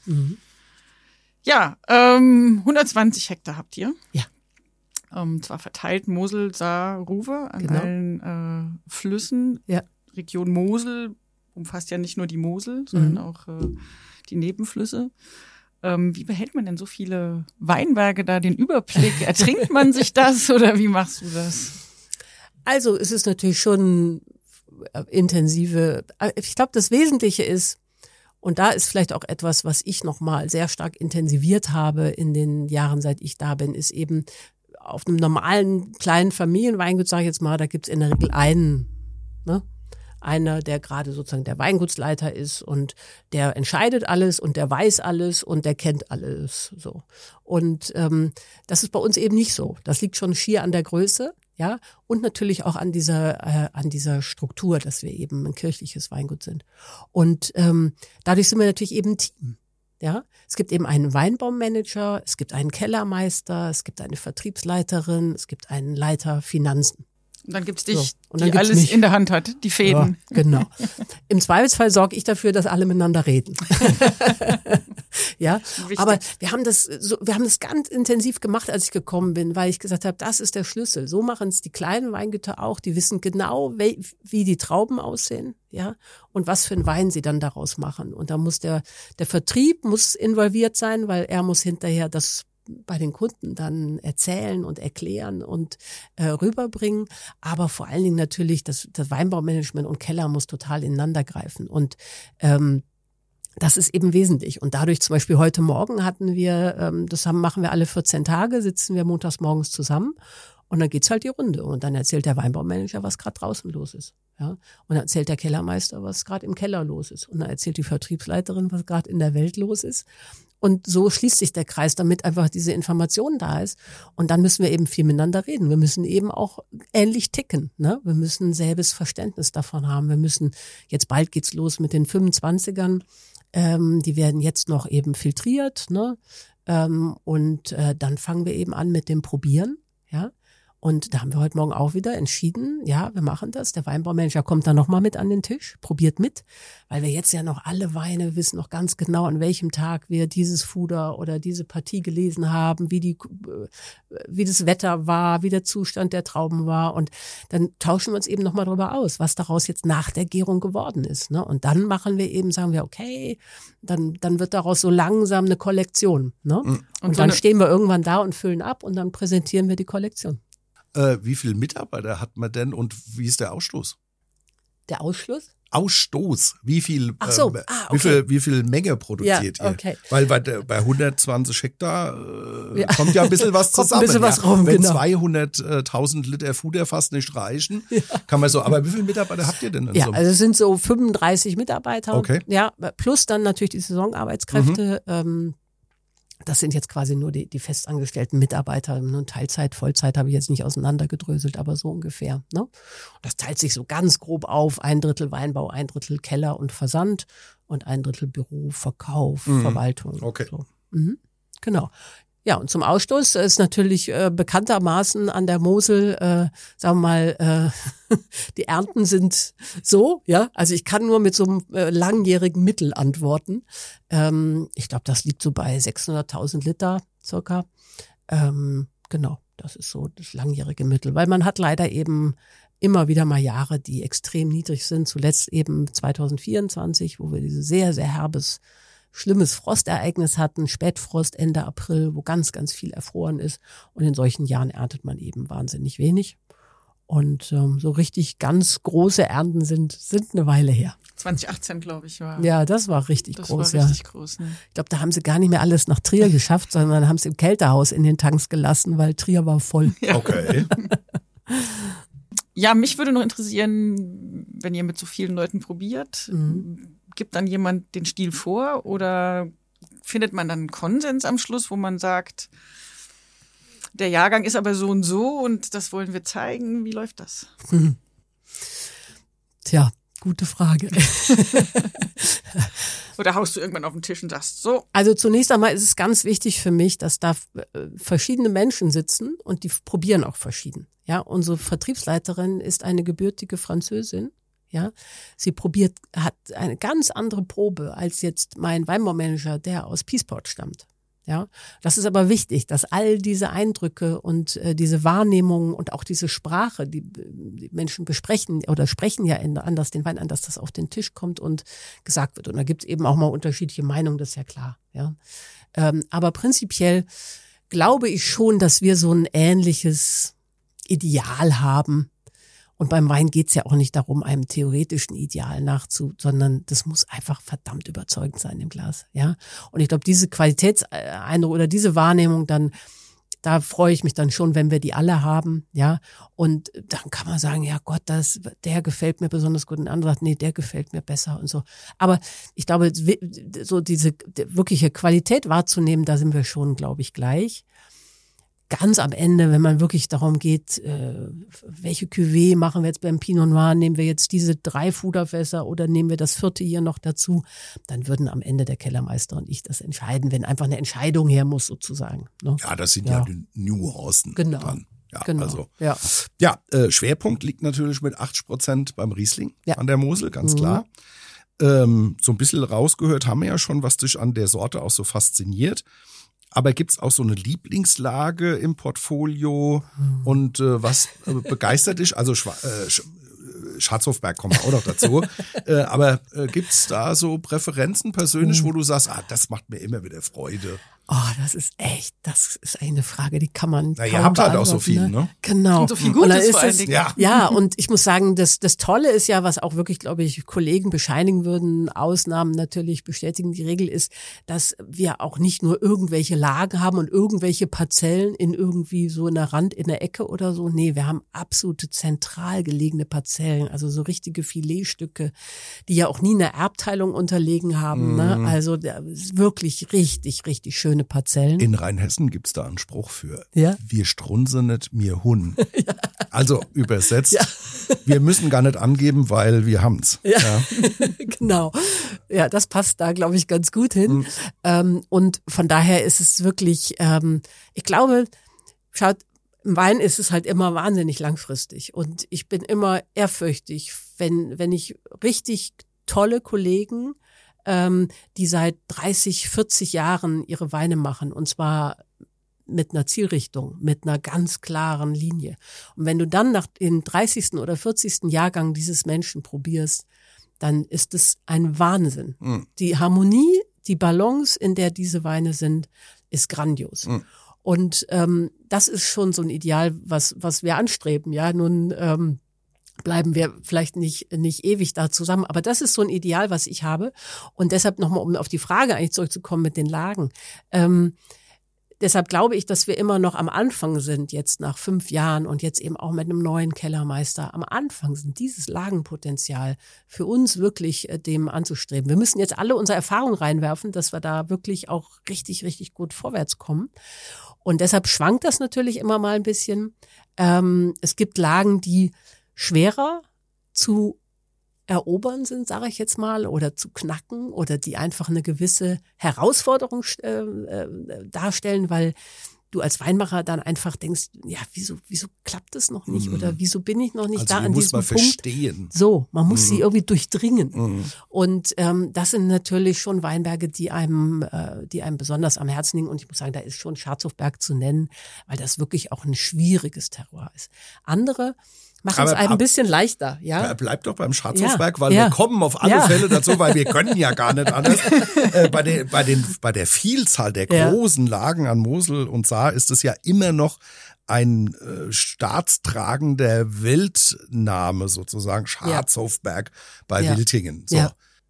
Ja, 120 Hektar habt ihr. Ja. Zwar verteilt Mosel, Saar, Ruwer an allen Flüssen. Ja. Region Mosel umfasst ja nicht nur die Mosel, sondern auch die Nebenflüsse. Wie behält man denn so viele Weinberge da den Überblick? Ertrinkt man sich das oder wie machst du das? Also es ist natürlich schon intensive, ich glaube, das Wesentliche ist, und da ist vielleicht auch etwas, was ich nochmal sehr stark intensiviert habe in den Jahren, seit ich da bin, ist eben auf einem normalen kleinen Familienweingut, sage ich jetzt mal, da gibt's in der Regel einen, ne? Einer, der gerade sozusagen der Weingutsleiter ist und der entscheidet alles und der weiß alles und der kennt alles so. Und das ist bei uns eben nicht so. Das liegt schon schier an der Größe, ja, und natürlich auch an dieser Struktur, dass wir eben ein kirchliches Weingut sind. Und dadurch sind wir natürlich eben ein Team. Ja, es gibt eben einen Weinbaummanager, es gibt einen Kellermeister, es gibt eine Vertriebsleiterin, es gibt einen Leiter Finanzen. Und dann gibt's dich, so, die alles mich in der Hand hat, die Fäden. Ja, genau. Im Zweifelsfall sorge ich dafür, dass alle miteinander reden. Ja, wichtig. Aber wir haben das ganz intensiv gemacht, als ich gekommen bin, weil ich gesagt habe, das ist der Schlüssel. So machen es die kleinen Weingüter auch. Die wissen genau, wie die Trauben aussehen, ja, und was für einen Wein sie dann daraus machen. Und da muss der Vertrieb muss involviert sein, weil er muss hinterher das bei den Kunden dann erzählen und erklären und rüberbringen. Aber vor allen Dingen natürlich das Weinbaumanagement und Keller muss total ineinander greifen. Und das ist eben wesentlich. Und dadurch zum Beispiel heute Morgen hatten wir, machen wir alle 14 Tage, sitzen wir montags morgens zusammen und dann geht's halt die Runde. Und dann erzählt der Weinbaumanager, was gerade draußen los ist. Ja? Und dann erzählt der Kellermeister, was gerade im Keller los ist. Und dann erzählt die Vertriebsleiterin, was gerade in der Welt los ist. Und so schließt sich der Kreis, damit einfach diese Information da ist. Und dann müssen wir eben viel miteinander reden. Wir müssen eben auch ähnlich ticken. Ne? Wir müssen selbes Verständnis davon haben. Wir müssen, jetzt bald geht's los mit den 25ern. Die werden jetzt noch eben filtriert, ne? Und dann fangen wir eben an mit dem Probieren, ja. Und da haben wir heute Morgen auch wieder entschieden, ja, wir machen das. Der Weinbaumanager kommt dann nochmal mit an den Tisch, probiert mit, weil wir jetzt ja noch alle Weine wissen noch ganz genau, an welchem Tag wir dieses Fuder oder diese Partie gelesen haben, wie das Wetter war, wie der Zustand der Trauben war. Und dann tauschen wir uns eben nochmal darüber aus, was daraus jetzt nach der Gärung geworden ist. Ne? Und dann machen wir eben, sagen wir, okay, dann wird daraus so langsam eine Kollektion. Ne? Und dann stehen wir irgendwann da und füllen ab und dann präsentieren wir die Kollektion. Wie viele Mitarbeiter hat man denn und wie ist der Ausstoß? Der Ausschluss? Ausstoß. Wie viel, Ach so, okay. wie viel Menge produziert ihr? Okay. Weil bei 120 Hektar kommt ja ein bisschen was zusammen. Ein bisschen was rum, wenn genau. 200.000 Liter Fuder fast nicht reichen, kann man so. Aber wie viele Mitarbeiter habt ihr denn? Ja, also es sind so 35 Mitarbeiter. Okay. Ja, plus dann natürlich die Saisonarbeitskräfte. Das sind jetzt quasi nur die festangestellten Mitarbeiter. Teilzeit, Vollzeit habe ich jetzt nicht auseinandergedröselt, aber so ungefähr. Ne? Das teilt sich so ganz grob auf. 1/3 Weinbau, 1/3 Keller und Versand und 1/3 Büro, Verkauf, Verwaltung. Okay. So. Genau. Ja, und zum Ausstoß ist natürlich bekanntermaßen an der Mosel, sagen wir mal, die Ernten sind so, ja. Also ich kann nur mit so einem langjährigen Mittel antworten. Ich glaube, das liegt so bei 600.000 Liter circa. Genau, das ist so das langjährige Mittel, weil man hat leider eben immer wieder mal Jahre, die extrem niedrig sind. Zuletzt eben 2024, wo wir dieses sehr, sehr schlimmes Frostereignis hatten, Spätfrost Ende April, wo ganz, ganz viel erfroren ist. Und in solchen Jahren erntet man eben wahnsinnig wenig. Und so richtig ganz große Ernten sind eine Weile her. 2018, glaube ich, war. Ja, das war richtig groß. Das war richtig groß, ne? Ich glaube, da haben sie gar nicht mehr alles nach Trier geschafft, sondern haben es im Kältehaus in den Tanks gelassen, weil Trier war voll. Ja. Okay. Ja, mich würde noch interessieren, wenn ihr mit so vielen Leuten probiert, gibt dann jemand den Stil vor oder findet man dann einen Konsens am Schluss, wo man sagt, der Jahrgang ist aber so und das wollen wir zeigen. Wie läuft das? Tja, gute Frage. Oder haust du irgendwann auf den Tisch und sagst so? Also zunächst einmal ist es ganz wichtig für mich, dass da verschiedene Menschen sitzen und die probieren auch verschieden. Ja, unsere Vertriebsleiterin ist eine gebürtige Französin. Ja, sie hat eine ganz andere Probe als jetzt mein Weinbaumanager, der aus Peaceport stammt. Ja, das ist aber wichtig, dass all diese Eindrücke und diese Wahrnehmungen und auch diese Sprache, die Menschen besprechen oder sprechen ja anders den Wein an, dass das auf den Tisch kommt und gesagt wird. Und da gibt es eben auch mal unterschiedliche Meinungen, das ist ja klar. Ja, aber prinzipiell glaube ich schon, dass wir so ein ähnliches Ideal haben. Und beim Wein geht's ja auch nicht darum, einem theoretischen Ideal sondern das muss einfach verdammt überzeugend sein im Glas, ja. Und ich glaube, diese Qualitätseindruck oder diese Wahrnehmung dann, da freue ich mich dann schon, wenn wir die alle haben, ja. Und dann kann man sagen, ja Gott, der gefällt mir besonders gut. Und der andere sagt, nee, der gefällt mir besser und so. Aber ich glaube, so diese wirkliche Qualität wahrzunehmen, da sind wir schon, glaube ich, gleich. Ganz am Ende, wenn man wirklich darum geht, welche Cuvée machen wir jetzt beim Pinot Noir, nehmen wir jetzt diese 3 Fuderfässer oder nehmen wir das 4. hier noch dazu, dann würden am Ende der Kellermeister und ich das entscheiden, wenn einfach eine Entscheidung her muss sozusagen. Ne? Ja, das sind ja die Nuancen. Genau. Dann. Ja, genau. Also, ja. Schwerpunkt liegt natürlich mit 80% beim Riesling ja. an der Mosel, ganz klar. So ein bisschen rausgehört haben wir ja schon, was dich an der Sorte auch so fasziniert. Aber gibt's auch so eine Lieblingslage im Portfolio und was begeistert dich? Also Schatzhofberg kommen wir auch noch dazu. Aber gibt's da so Präferenzen persönlich, wo du sagst, das macht mir immer wieder Freude? Oh, das ist Echt, das ist eine Frage, die kann man Na, ihr habt halt auch so viel, ne? Genau. Und so viel Gutes vor allen es, Dingen. ja, und ich muss sagen, das Tolle ist ja, was auch wirklich, glaube ich, Kollegen bescheinigen würden, Ausnahmen natürlich bestätigen die Regel ist, dass wir auch nicht nur irgendwelche Lagen haben und irgendwelche Parzellen in irgendwie so in der Rand, in der Ecke oder so. Nee, wir haben absolute zentral gelegene Parzellen, also so richtige Filetstücke, die ja auch nie eine Erbteilung unterlegen haben, ne? Also wirklich richtig, richtig schöne Parzellen. In Rheinhessen gibt's da einen Spruch für. Ja. Wir strunse nicht, mir Hun. Ja. Also übersetzt, Ja. wir müssen gar nicht angeben, weil wir haben's. Ja, genau. Ja, das passt da, glaube ich, ganz gut hin. Und von daher ist es wirklich, ich glaube, schaut, im Wein ist es halt immer wahnsinnig langfristig. Und ich bin immer ehrfürchtig, wenn ich richtig tolle Kollegen, die seit 30, 40 Jahren ihre Weine machen, und zwar mit einer Zielrichtung, mit einer ganz klaren Linie. Und wenn du dann nach dem 30. oder 40. Jahrgang dieses Menschen probierst, dann ist es ein Wahnsinn. Die Harmonie, die Balance, in der diese Weine sind, ist grandios. Und das ist schon so ein Ideal, was wir anstreben. Ja, nun bleiben wir vielleicht nicht ewig da zusammen. Aber das ist so ein Ideal, was ich habe. Und deshalb nochmal, um auf die Frage eigentlich zurückzukommen mit den Lagen. Deshalb glaube ich, dass wir immer noch am Anfang sind, jetzt nach 5 Jahren und jetzt eben auch mit einem neuen Kellermeister. Am Anfang sind dieses Lagenpotenzial für uns wirklich dem anzustreben. Wir müssen jetzt alle unsere Erfahrung reinwerfen, dass wir da wirklich auch richtig, richtig gut vorwärts kommen. Und deshalb schwankt das natürlich immer mal ein bisschen. Es gibt Lagen, die schwerer zu erobern sind, sage ich jetzt mal, oder zu knacken oder die einfach eine gewisse Herausforderung darstellen, weil du als Weinmacher dann einfach denkst, ja, wieso klappt das noch nicht oder wieso bin ich noch nicht Also da an diesem Punkt? Verstehen. So, man muss sie irgendwie durchdringen. Und das sind natürlich schon Weinberge, die einem besonders am Herzen liegen. Und ich muss sagen, da ist schon Schatzhofberg zu nennen, weil das wirklich auch ein schwieriges Terroir ist. Andere machen es ein bisschen leichter, ja. Bleibt doch beim Schatzhofberg, weil Ja. wir kommen auf alle Fälle dazu, weil wir können ja gar nicht anders. Bei der Vielzahl der großen Lagen an Mosel und Saar ist es ja immer noch ein staatstragender Weltname sozusagen, Schatzhofberg bei Wiltingen. So. Ja,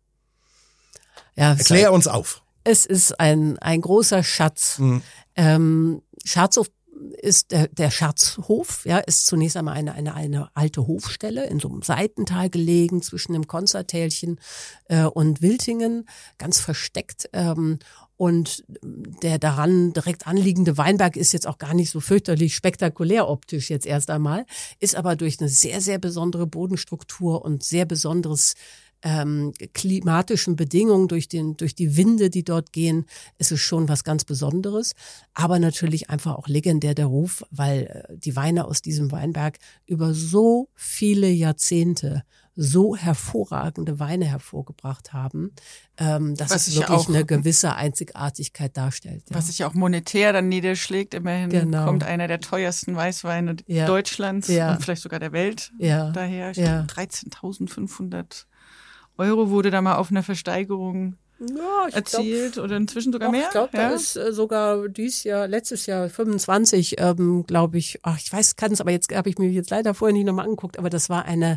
Erklär uns auf. Es ist ein großer Schatz. Schatzhof ist der Schatzhof, ja, ist zunächst einmal eine alte Hofstelle in so einem Seitental gelegen zwischen dem Konzertälchen und Wiltingen, ganz versteckt. Und der daran direkt anliegende Weinberg ist jetzt auch gar nicht so fürchterlich spektakulär optisch jetzt erst einmal, ist aber durch eine sehr, sehr besondere Bodenstruktur und sehr besonderes klimatischen Bedingungen, durch die Winde, die dort gehen, ist es schon was ganz Besonderes. Aber natürlich einfach auch legendär der Ruf, weil die Weine aus diesem Weinberg über so viele Jahrzehnte so hervorragende Weine hervorgebracht haben, dass es wirklich eine gewisse Einzigartigkeit darstellt. Ja. Was sich auch monetär dann niederschlägt. Immerhin kommt einer der teuersten Weißweine Deutschlands und vielleicht sogar der Welt daher. Ich glaube, 13.500 € wurde da mal auf einer Versteigerung erzielt oder inzwischen sogar mehr. Ich glaube, da ist sogar letztes Jahr 25, glaube ich. Ach, ich weiß, kann es, aber jetzt habe ich mir jetzt leider vorher nicht nochmal angeguckt, aber das war eine,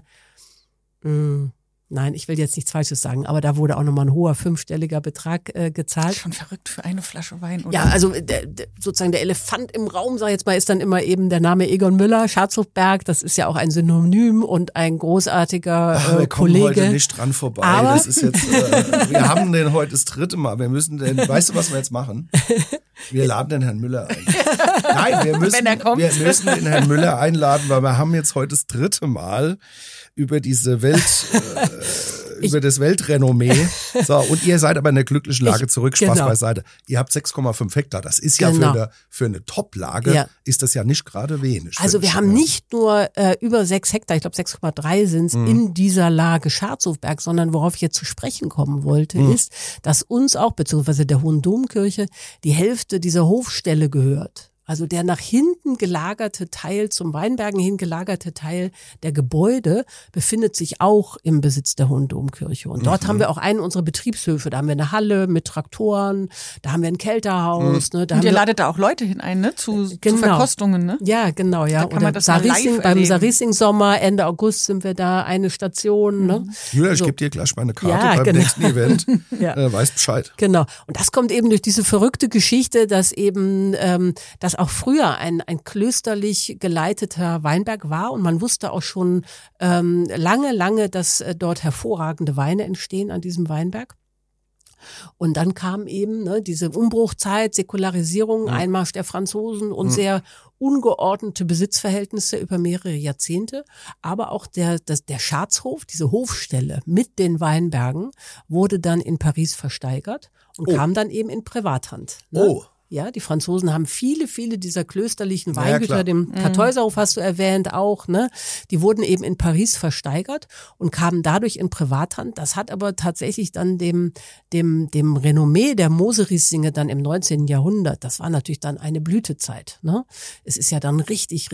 nein, ich will jetzt nichts Falsches sagen, aber da wurde auch nochmal ein hoher 5-stelliger Betrag gezahlt. Schon verrückt für eine Flasche Wein, oder? Ja, also sozusagen der Elefant im Raum, sag ich jetzt mal, ist dann immer eben der Name Egon Müller, Schatzhofberg. Das ist ja auch ein Synonym und ein großartiger wir kommen Kollege. heute nicht dran vorbei. Aber das ist jetzt, wir haben den heute das 3. Mal. Wir müssen weißt du, was wir jetzt machen? Wir laden den Herrn Müller ein. Nein, wir müssen den Herrn Müller einladen, weil wir haben jetzt heute das 3. Mal über diese über das Weltrenommee. So, und ihr seid aber in der glücklichen Lage zurück, Spaß beiseite. Ihr habt 6,5 Hektar. Das ist ja für eine Top-Lage, ist das ja nicht gerade wenig. Also wir haben nicht nur über 6 Hektar, ich glaube 6,3 sind es in dieser Lage Schatzhofberg, sondern worauf ich jetzt zu sprechen kommen wollte, ist, dass uns auch, beziehungsweise der Hohen Domkirche, die Hälfte dieser Hofstelle gehört. Also der nach hinten gelagerte Teil, zum Weinbergen hin gelagerte Teil der Gebäude befindet sich auch im Besitz der Hohen Domkirche. Und dort haben wir auch einen unserer Betriebshöfe. Da haben wir eine Halle mit Traktoren, da haben wir ein Kälterhaus. Ne, und ihr ladet da auch Leute hinein, ne? Zu Verkostungen, ne? Ja, genau, ja. Da kann man das beim Saarriesling-Sommer, Ende August sind wir da, eine Station. Ne? Julia, ich gebe dir gleich mal eine Karte beim nächsten Event. Weiß Bescheid. Genau. Und das kommt eben durch diese verrückte Geschichte, dass eben dass auch früher ein klösterlich geleiteter Weinberg war und man wusste auch schon lange, dass dort hervorragende Weine entstehen an diesem Weinberg. Und dann kam eben diese Umbruchzeit, Säkularisierung, Einmarsch der Franzosen und sehr ungeordnete Besitzverhältnisse über mehrere Jahrzehnte. Aber auch der Schatzhof, diese Hofstelle mit den Weinbergen, wurde dann in Paris versteigert und kam dann eben in Privathand. Ne? Oh. Ja, die Franzosen haben viele dieser klösterlichen Weingüter, den Kartäuserhof hast du erwähnt auch, ne? Die wurden eben in Paris versteigert und kamen dadurch in Privathand. Das hat aber tatsächlich dann dem Renommee der Mosel-Rieslinge dann im 19. Jahrhundert, das war natürlich dann eine Blütezeit, ne? Es ist ja dann richtig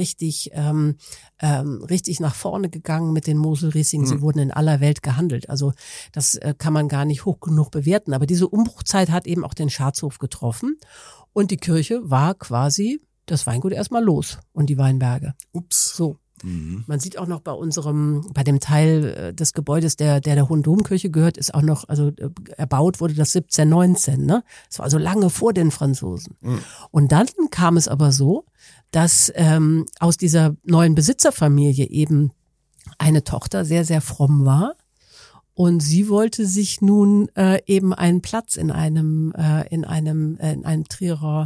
nach vorne gegangen mit den Mosel-Rieslingen. Sie wurden in aller Welt gehandelt. Also das kann man gar nicht hoch genug bewerten. Aber diese Umbruchzeit hat eben auch den Schatzhof getroffen. Und die Kirche war quasi das Weingut erstmal los und die Weinberge. Ups. So. Man sieht auch noch bei dem Teil des Gebäudes, der Hohen Domkirche gehört, ist auch noch, also erbaut wurde das 1719, ne? Das war also lange vor den Franzosen. Und dann kam es aber so, dass aus dieser neuen Besitzerfamilie eben eine Tochter sehr, sehr fromm war. Und sie wollte sich nun eben einen Platz in einem Trierer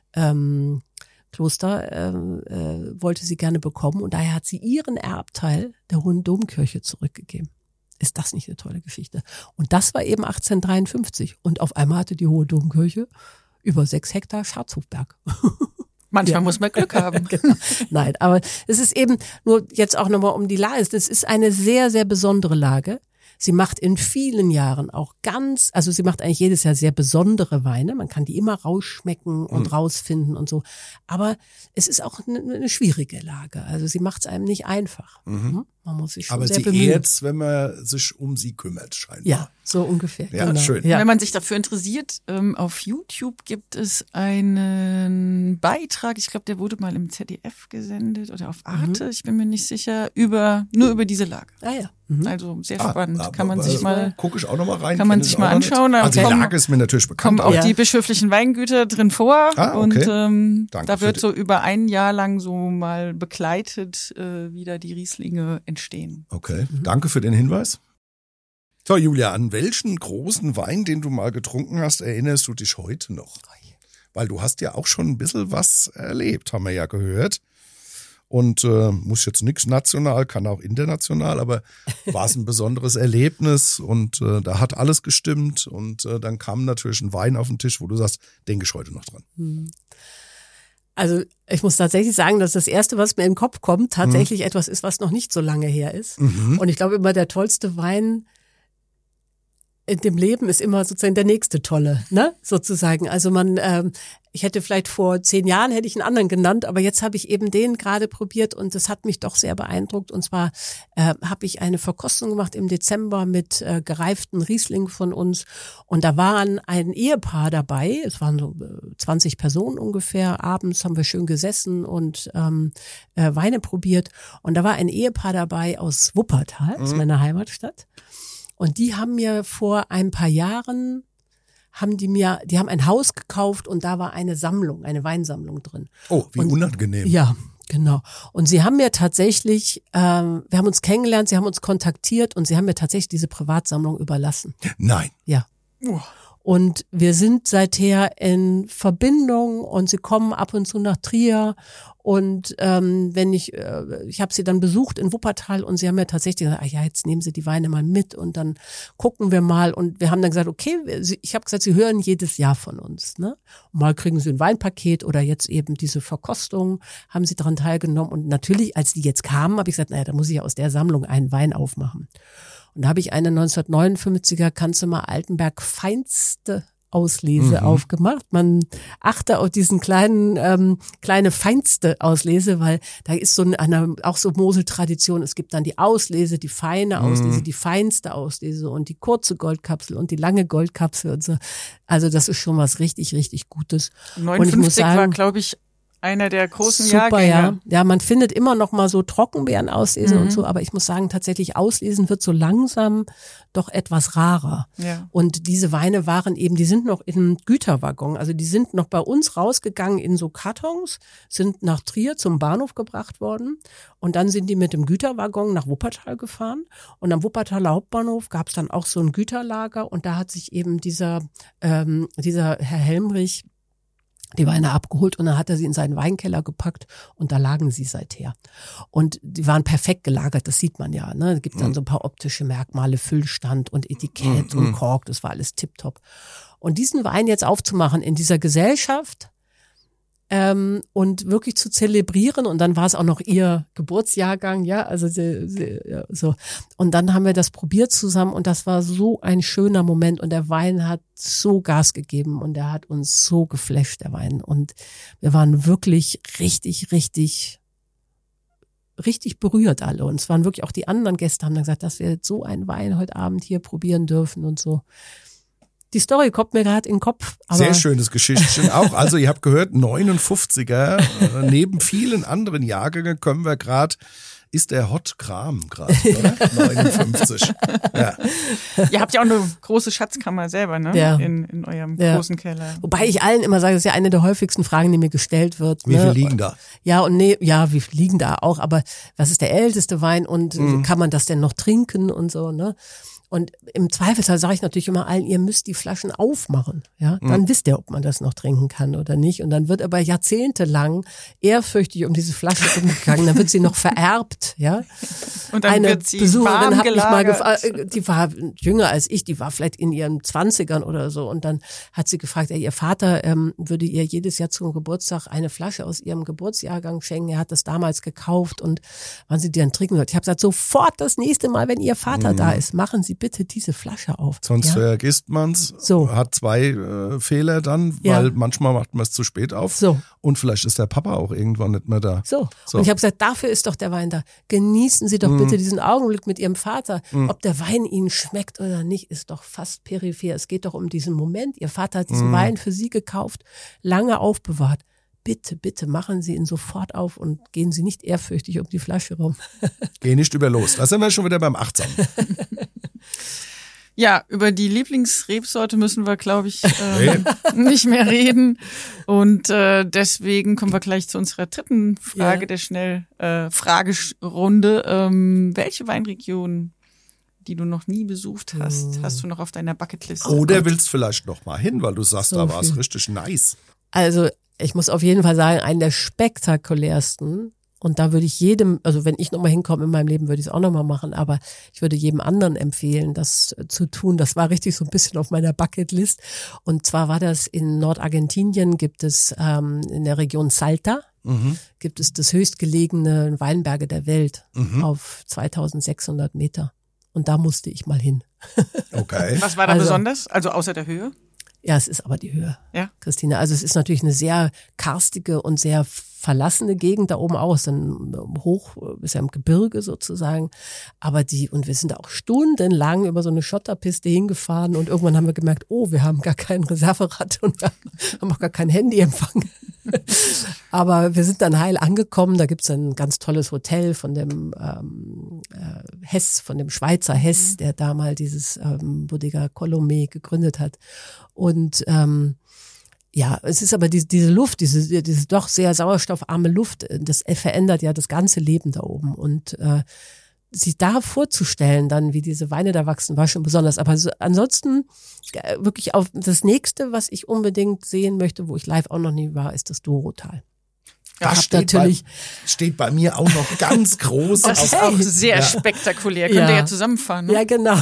Kloster wollte sie gerne bekommen und daher hat sie ihren Erbteil der Hohen Domkirche zurückgegeben. Ist das nicht eine tolle Geschichte? Und das war eben 1853 und auf einmal hatte die Hohe Domkirche über 6 Hektar Schatzhofberg. Manchmal muss man Glück haben. Genau. Nein, aber es ist eben nur jetzt auch nochmal um die Lage. Es ist eine sehr, sehr besondere Lage. Sie macht in vielen Jahren auch sie macht eigentlich jedes Jahr sehr besondere Weine. Man kann die immer rausschmecken und rausfinden und so. Aber es ist auch eine schwierige Lage. Also sie macht es einem nicht einfach. Man muss sich schon sehr bemühen. Aber sie ehrt's, wenn man sich um sie kümmert, scheinbar. Ja, so ungefähr. Ja, genau. Schön. Ja. Wenn man sich dafür interessiert, auf YouTube gibt es einen Beitrag, ich glaube, der wurde mal im ZDF gesendet oder auf Arte, ich bin mir nicht sicher, nur über diese Lage. Ah ja. Also sehr spannend. Kann man sich gucke ich auch noch mal rein. Kann man sich mal anschauen. Also die Lage ist mir natürlich bekannt. Kommen auch die bischöflichen Weingüter drin vor. Okay. Und da wird so über ein Jahr lang so mal begleitet, wie da die Rieslinge entstehen. Okay, danke für den Hinweis. So, Julia, an welchen großen Wein, den du mal getrunken hast, erinnerst du dich heute noch? Weil du hast ja auch schon ein bisschen was erlebt, haben wir ja gehört. Und muss jetzt nichts national, kann auch international, aber war es ein besonderes Erlebnis und da hat alles gestimmt und dann kam natürlich ein Wein auf den Tisch, wo du sagst, denke ich heute noch dran. Also ich muss tatsächlich sagen, dass das Erste, was mir in den Kopf kommt, tatsächlich etwas ist, was noch nicht so lange her ist. Und ich glaube immer, der tollste Wein in dem Leben ist immer sozusagen der nächste tolle, ne, sozusagen. Also ich hätte vielleicht vor 10 Jahren hätte ich einen anderen genannt, aber jetzt habe ich eben den gerade probiert und das hat mich doch sehr beeindruckt. Und zwar habe ich eine Verkostung gemacht im Dezember mit gereiften Riesling von uns und da waren ein Ehepaar dabei. Es waren so 20 Personen ungefähr. Abends haben wir schön gesessen und Weine probiert und da war ein Ehepaar dabei aus Wuppertal, aus meiner Heimatstadt. Und die haben mir vor ein paar Jahren, die haben ein Haus gekauft und da war eine Weinsammlung drin. Oh, wie unangenehm. Ja, genau. Und sie haben mir tatsächlich, wir haben uns kennengelernt, sie haben uns kontaktiert und sie haben mir tatsächlich diese Privatsammlung überlassen. Nein. Ja. Und wir sind seither in Verbindung und sie kommen ab und zu nach Trier und wenn ich habe sie dann besucht in Wuppertal und sie haben mir tatsächlich gesagt, jetzt nehmen Sie die Weine mal mit und dann gucken wir mal und wir haben dann gesagt, okay, ich habe gesagt, Sie hören jedes Jahr von uns, ne? Und mal kriegen Sie ein Weinpaket oder jetzt eben diese Verkostung, haben Sie daran teilgenommen und natürlich, als die jetzt kamen, habe ich gesagt, da muss ich aus der Sammlung einen Wein aufmachen. Und da habe ich eine 1959er Kanzemer Altenberg Feinste Auslese aufgemacht. Man achte auf diesen kleine feinste Auslese, weil da ist auch so Mosel-Tradition. Es gibt dann die Auslese, die feine Auslese, die feinste Auslese und die kurze Goldkapsel und die lange Goldkapsel und so. Also das ist schon was richtig, richtig Gutes. 59 und ich muss sagen, war, glaube ich, einer der großen super, Jahrgänge. Ja, man findet immer noch mal so Trockenbeeren auslesen und so, aber ich muss sagen, tatsächlich auslesen wird so langsam doch etwas rarer. Ja. Und diese Weine waren eben, die sind noch im Güterwaggon, also die sind noch bei uns rausgegangen in so Kartons, sind nach Trier zum Bahnhof gebracht worden und dann sind die mit dem Güterwaggon nach Wuppertal gefahren und am Wuppertaler Hauptbahnhof gab es dann auch so ein Güterlager und da hat sich eben dieser Herr Helmrich die Weine abgeholt und dann hat er sie in seinen Weinkeller gepackt und da lagen sie seither. Und die waren perfekt gelagert, das sieht man ja. Ne? Es gibt dann so ein paar optische Merkmale, Füllstand und Etikett und Kork, das war alles tipptopp. Und diesen Wein jetzt aufzumachen in dieser Gesellschaft und wirklich zu zelebrieren und dann war es auch noch ihr Geburtsjahrgang, ja, also so. Und dann haben wir das probiert zusammen und das war so ein schöner Moment und der Wein hat so Gas gegeben und der hat uns so geflasht, der Wein. Und wir waren wirklich richtig, richtig, richtig berührt alle. Und es waren wirklich auch die anderen Gäste, haben dann gesagt, dass wir jetzt so einen Wein heute Abend hier probieren dürfen und so. Die Story kommt mir gerade in den Kopf. Aber sehr schönes Geschichtchen auch. Also ihr habt gehört, 59er, neben vielen anderen Jahrgängen können wir gerade, ist der Hot Kram gerade, oder? 59. Ja. Ihr habt ja auch eine große Schatzkammer selber, ne? Ja. In eurem großen Keller. Wobei ich allen immer sage, das ist ja eine der häufigsten Fragen, die mir gestellt wird. Wie viel liegen da? Ja, und wie viel liegen da auch, aber was ist der älteste Wein und kann man das denn noch trinken und so, ne? Und im Zweifelsfall sage ich natürlich immer allen, ihr müsst die Flaschen aufmachen. Ja, dann wisst ihr, ob man das noch trinken kann oder nicht. Und dann wird aber jahrzehntelang ehrfürchtig um diese Flasche umgegangen. Dann wird sie noch vererbt. Ja, Und dann eine wird sie Besucherin hat mich mal gelagert. gefragt, die war jünger als ich, die war vielleicht in ihren 20ern oder so. Und dann hat sie gefragt, ihr Vater würde ihr jedes Jahr zum Geburtstag eine Flasche aus ihrem Geburtsjahrgang schenken. Er hat das damals gekauft und wann sie die dann trinken wird. Ich habe gesagt, sofort das nächste Mal, wenn ihr Vater da ist, machen Sie bitte diese Flasche auf. Sonst vergisst man's. So. Hat zwei Fehler dann, weil manchmal macht man es zu spät auf. So. Und vielleicht ist der Papa auch irgendwann nicht mehr da. So. Und ich habe gesagt, dafür ist doch der Wein da. Genießen Sie doch bitte diesen Augenblick mit Ihrem Vater. Ob der Wein Ihnen schmeckt oder nicht, ist doch fast peripher. Es geht doch um diesen Moment. Ihr Vater hat diesen Wein für Sie gekauft, lange aufbewahrt. Bitte, bitte machen Sie ihn sofort auf und gehen Sie nicht ehrfürchtig um die Flasche rum. Geh nicht über los. Da sind wir schon wieder beim Achtsam. Ja, über die Lieblingsrebsorte müssen wir, glaube ich, nicht mehr reden. Und deswegen kommen wir gleich zu unserer dritten Frage der Schnellfragerunde. Welche Weinregion, die du noch nie besucht hast, hast du noch auf deiner Bucketlist? Oder willst vielleicht noch mal hin, weil du sagst, So da war es viel. richtig nice. Also ich muss auf jeden Fall sagen, einen der spektakulärsten. Und da würde ich jedem, also wenn ich nochmal hinkomme in meinem Leben, würde ich es auch nochmal machen, aber ich würde jedem anderen empfehlen, das zu tun. Das war richtig so ein bisschen auf meiner Bucketlist. Und zwar war das in Nordargentinien, gibt es in der Region Salta, gibt es das höchstgelegene Weinberge der Welt auf 2600 Meter. Und da musste ich mal hin. Okay. Was war da Also- besonders? Also außer der Höhe? Ja, es ist aber die Höhe, Ja. Christine. Also es ist natürlich eine sehr karstige und sehr verlassene Gegend da oben auch. Es ist dann hoch, ist ja im Gebirge sozusagen. Aber und wir sind da auch stundenlang über so eine Schotterpiste hingefahren und irgendwann haben wir gemerkt, oh, wir haben gar kein Reserverad und wir haben auch gar kein Handyempfang. Aber wir sind dann heil angekommen. Da gibt's ein ganz tolles Hotel von dem Hess, von dem Schweizer Hess, der da mal dieses Bodega Colomé gegründet hat. Und ja, es ist aber diese Luft, diese doch sehr sauerstoffarme Luft, das verändert ja das ganze Leben da oben. Und sich da vorzustellen, dann wie diese Weine da wachsen, war schon besonders. Aber ansonsten wirklich auf das Nächste, was ich unbedingt sehen möchte, wo ich live auch noch nie war, ist das Dorotal. Das steht bei mir auch noch ganz groß. Das ist auch sehr spektakulär. Könnt ihr ja zusammenfahren, ne? Ja, genau.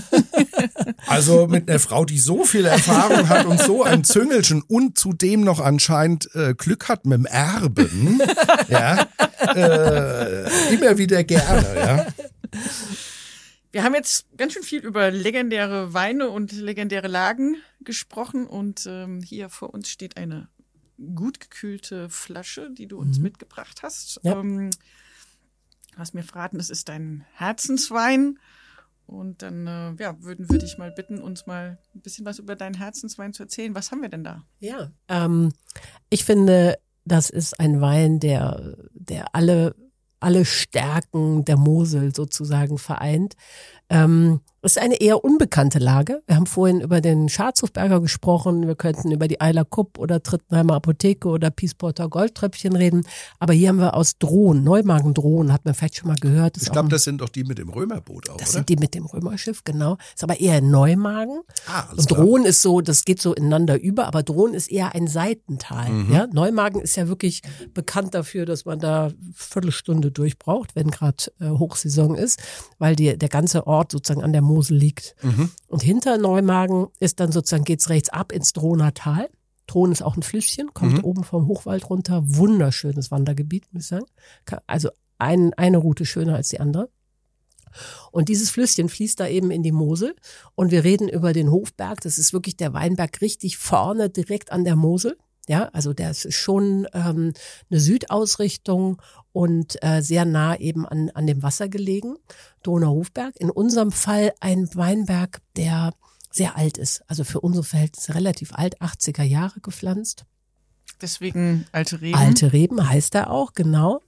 Also mit einer Frau, die so viel Erfahrung hat und so ein Züngelchen und zudem noch anscheinend Glück hat mit dem Erben, ja, immer wieder gerne, ja. Wir haben jetzt ganz schön viel über legendäre Weine und legendäre Lagen gesprochen und hier vor uns steht eine gut gekühlte Flasche, die du uns mitgebracht hast. Ja. Du hast mir verraten, das ist dein Herzenswein. Und dann würden wir dich mal bitten, uns mal ein bisschen was über deinen Herzenswein zu erzählen. Was haben wir denn da? Ja, ich finde, das ist ein Wein, der alle Stärken der Mosel sozusagen vereint. Es ist eine eher unbekannte Lage. Wir haben vorhin über den Schatzhofberger gesprochen. Wir könnten über die Eiler Kupp oder Trittenheimer Apotheke oder Piesporter Goldtröpfchen reden. Aber hier haben wir aus Drohn, Neumagen-Drohn, hat man vielleicht schon mal gehört. Ich glaube, das sind doch die mit dem Römerboot auch, das oder? sind die mit dem Römerschiff, genau. Ist aber eher Neumagen. Alles Und klar. Drohn ist so, das geht so ineinander über, aber Drohn ist eher ein Seitental. Ja? Neumagen ist ja wirklich bekannt dafür, dass man da Viertelstunde durchbraucht, wenn gerade Hochsaison ist, weil der ganze Ort sozusagen an der Mosel liegt. Und hinter Neumagen ist dann sozusagen, geht's rechts ab ins Drohner Tal. Drohn ist auch ein Flüsschen, kommt oben vom Hochwald runter. Wunderschönes Wandergebiet, muss ich sagen. Also eine Route schöner als die andere. Und dieses Flüsschen fließt da eben in die Mosel. Und wir reden über den Hofberg. Das ist wirklich der Weinberg richtig vorne, direkt an der Mosel. Ja, also das ist schon eine Südausrichtung und sehr nah eben an dem Wasser gelegen. Donauhofberg. In unserem Fall ein Weinberg, der sehr alt ist. Also für unsere Verhältnisse relativ alt, 80er Jahre gepflanzt. Deswegen alte Reben. Alte Reben heißt er auch, genau.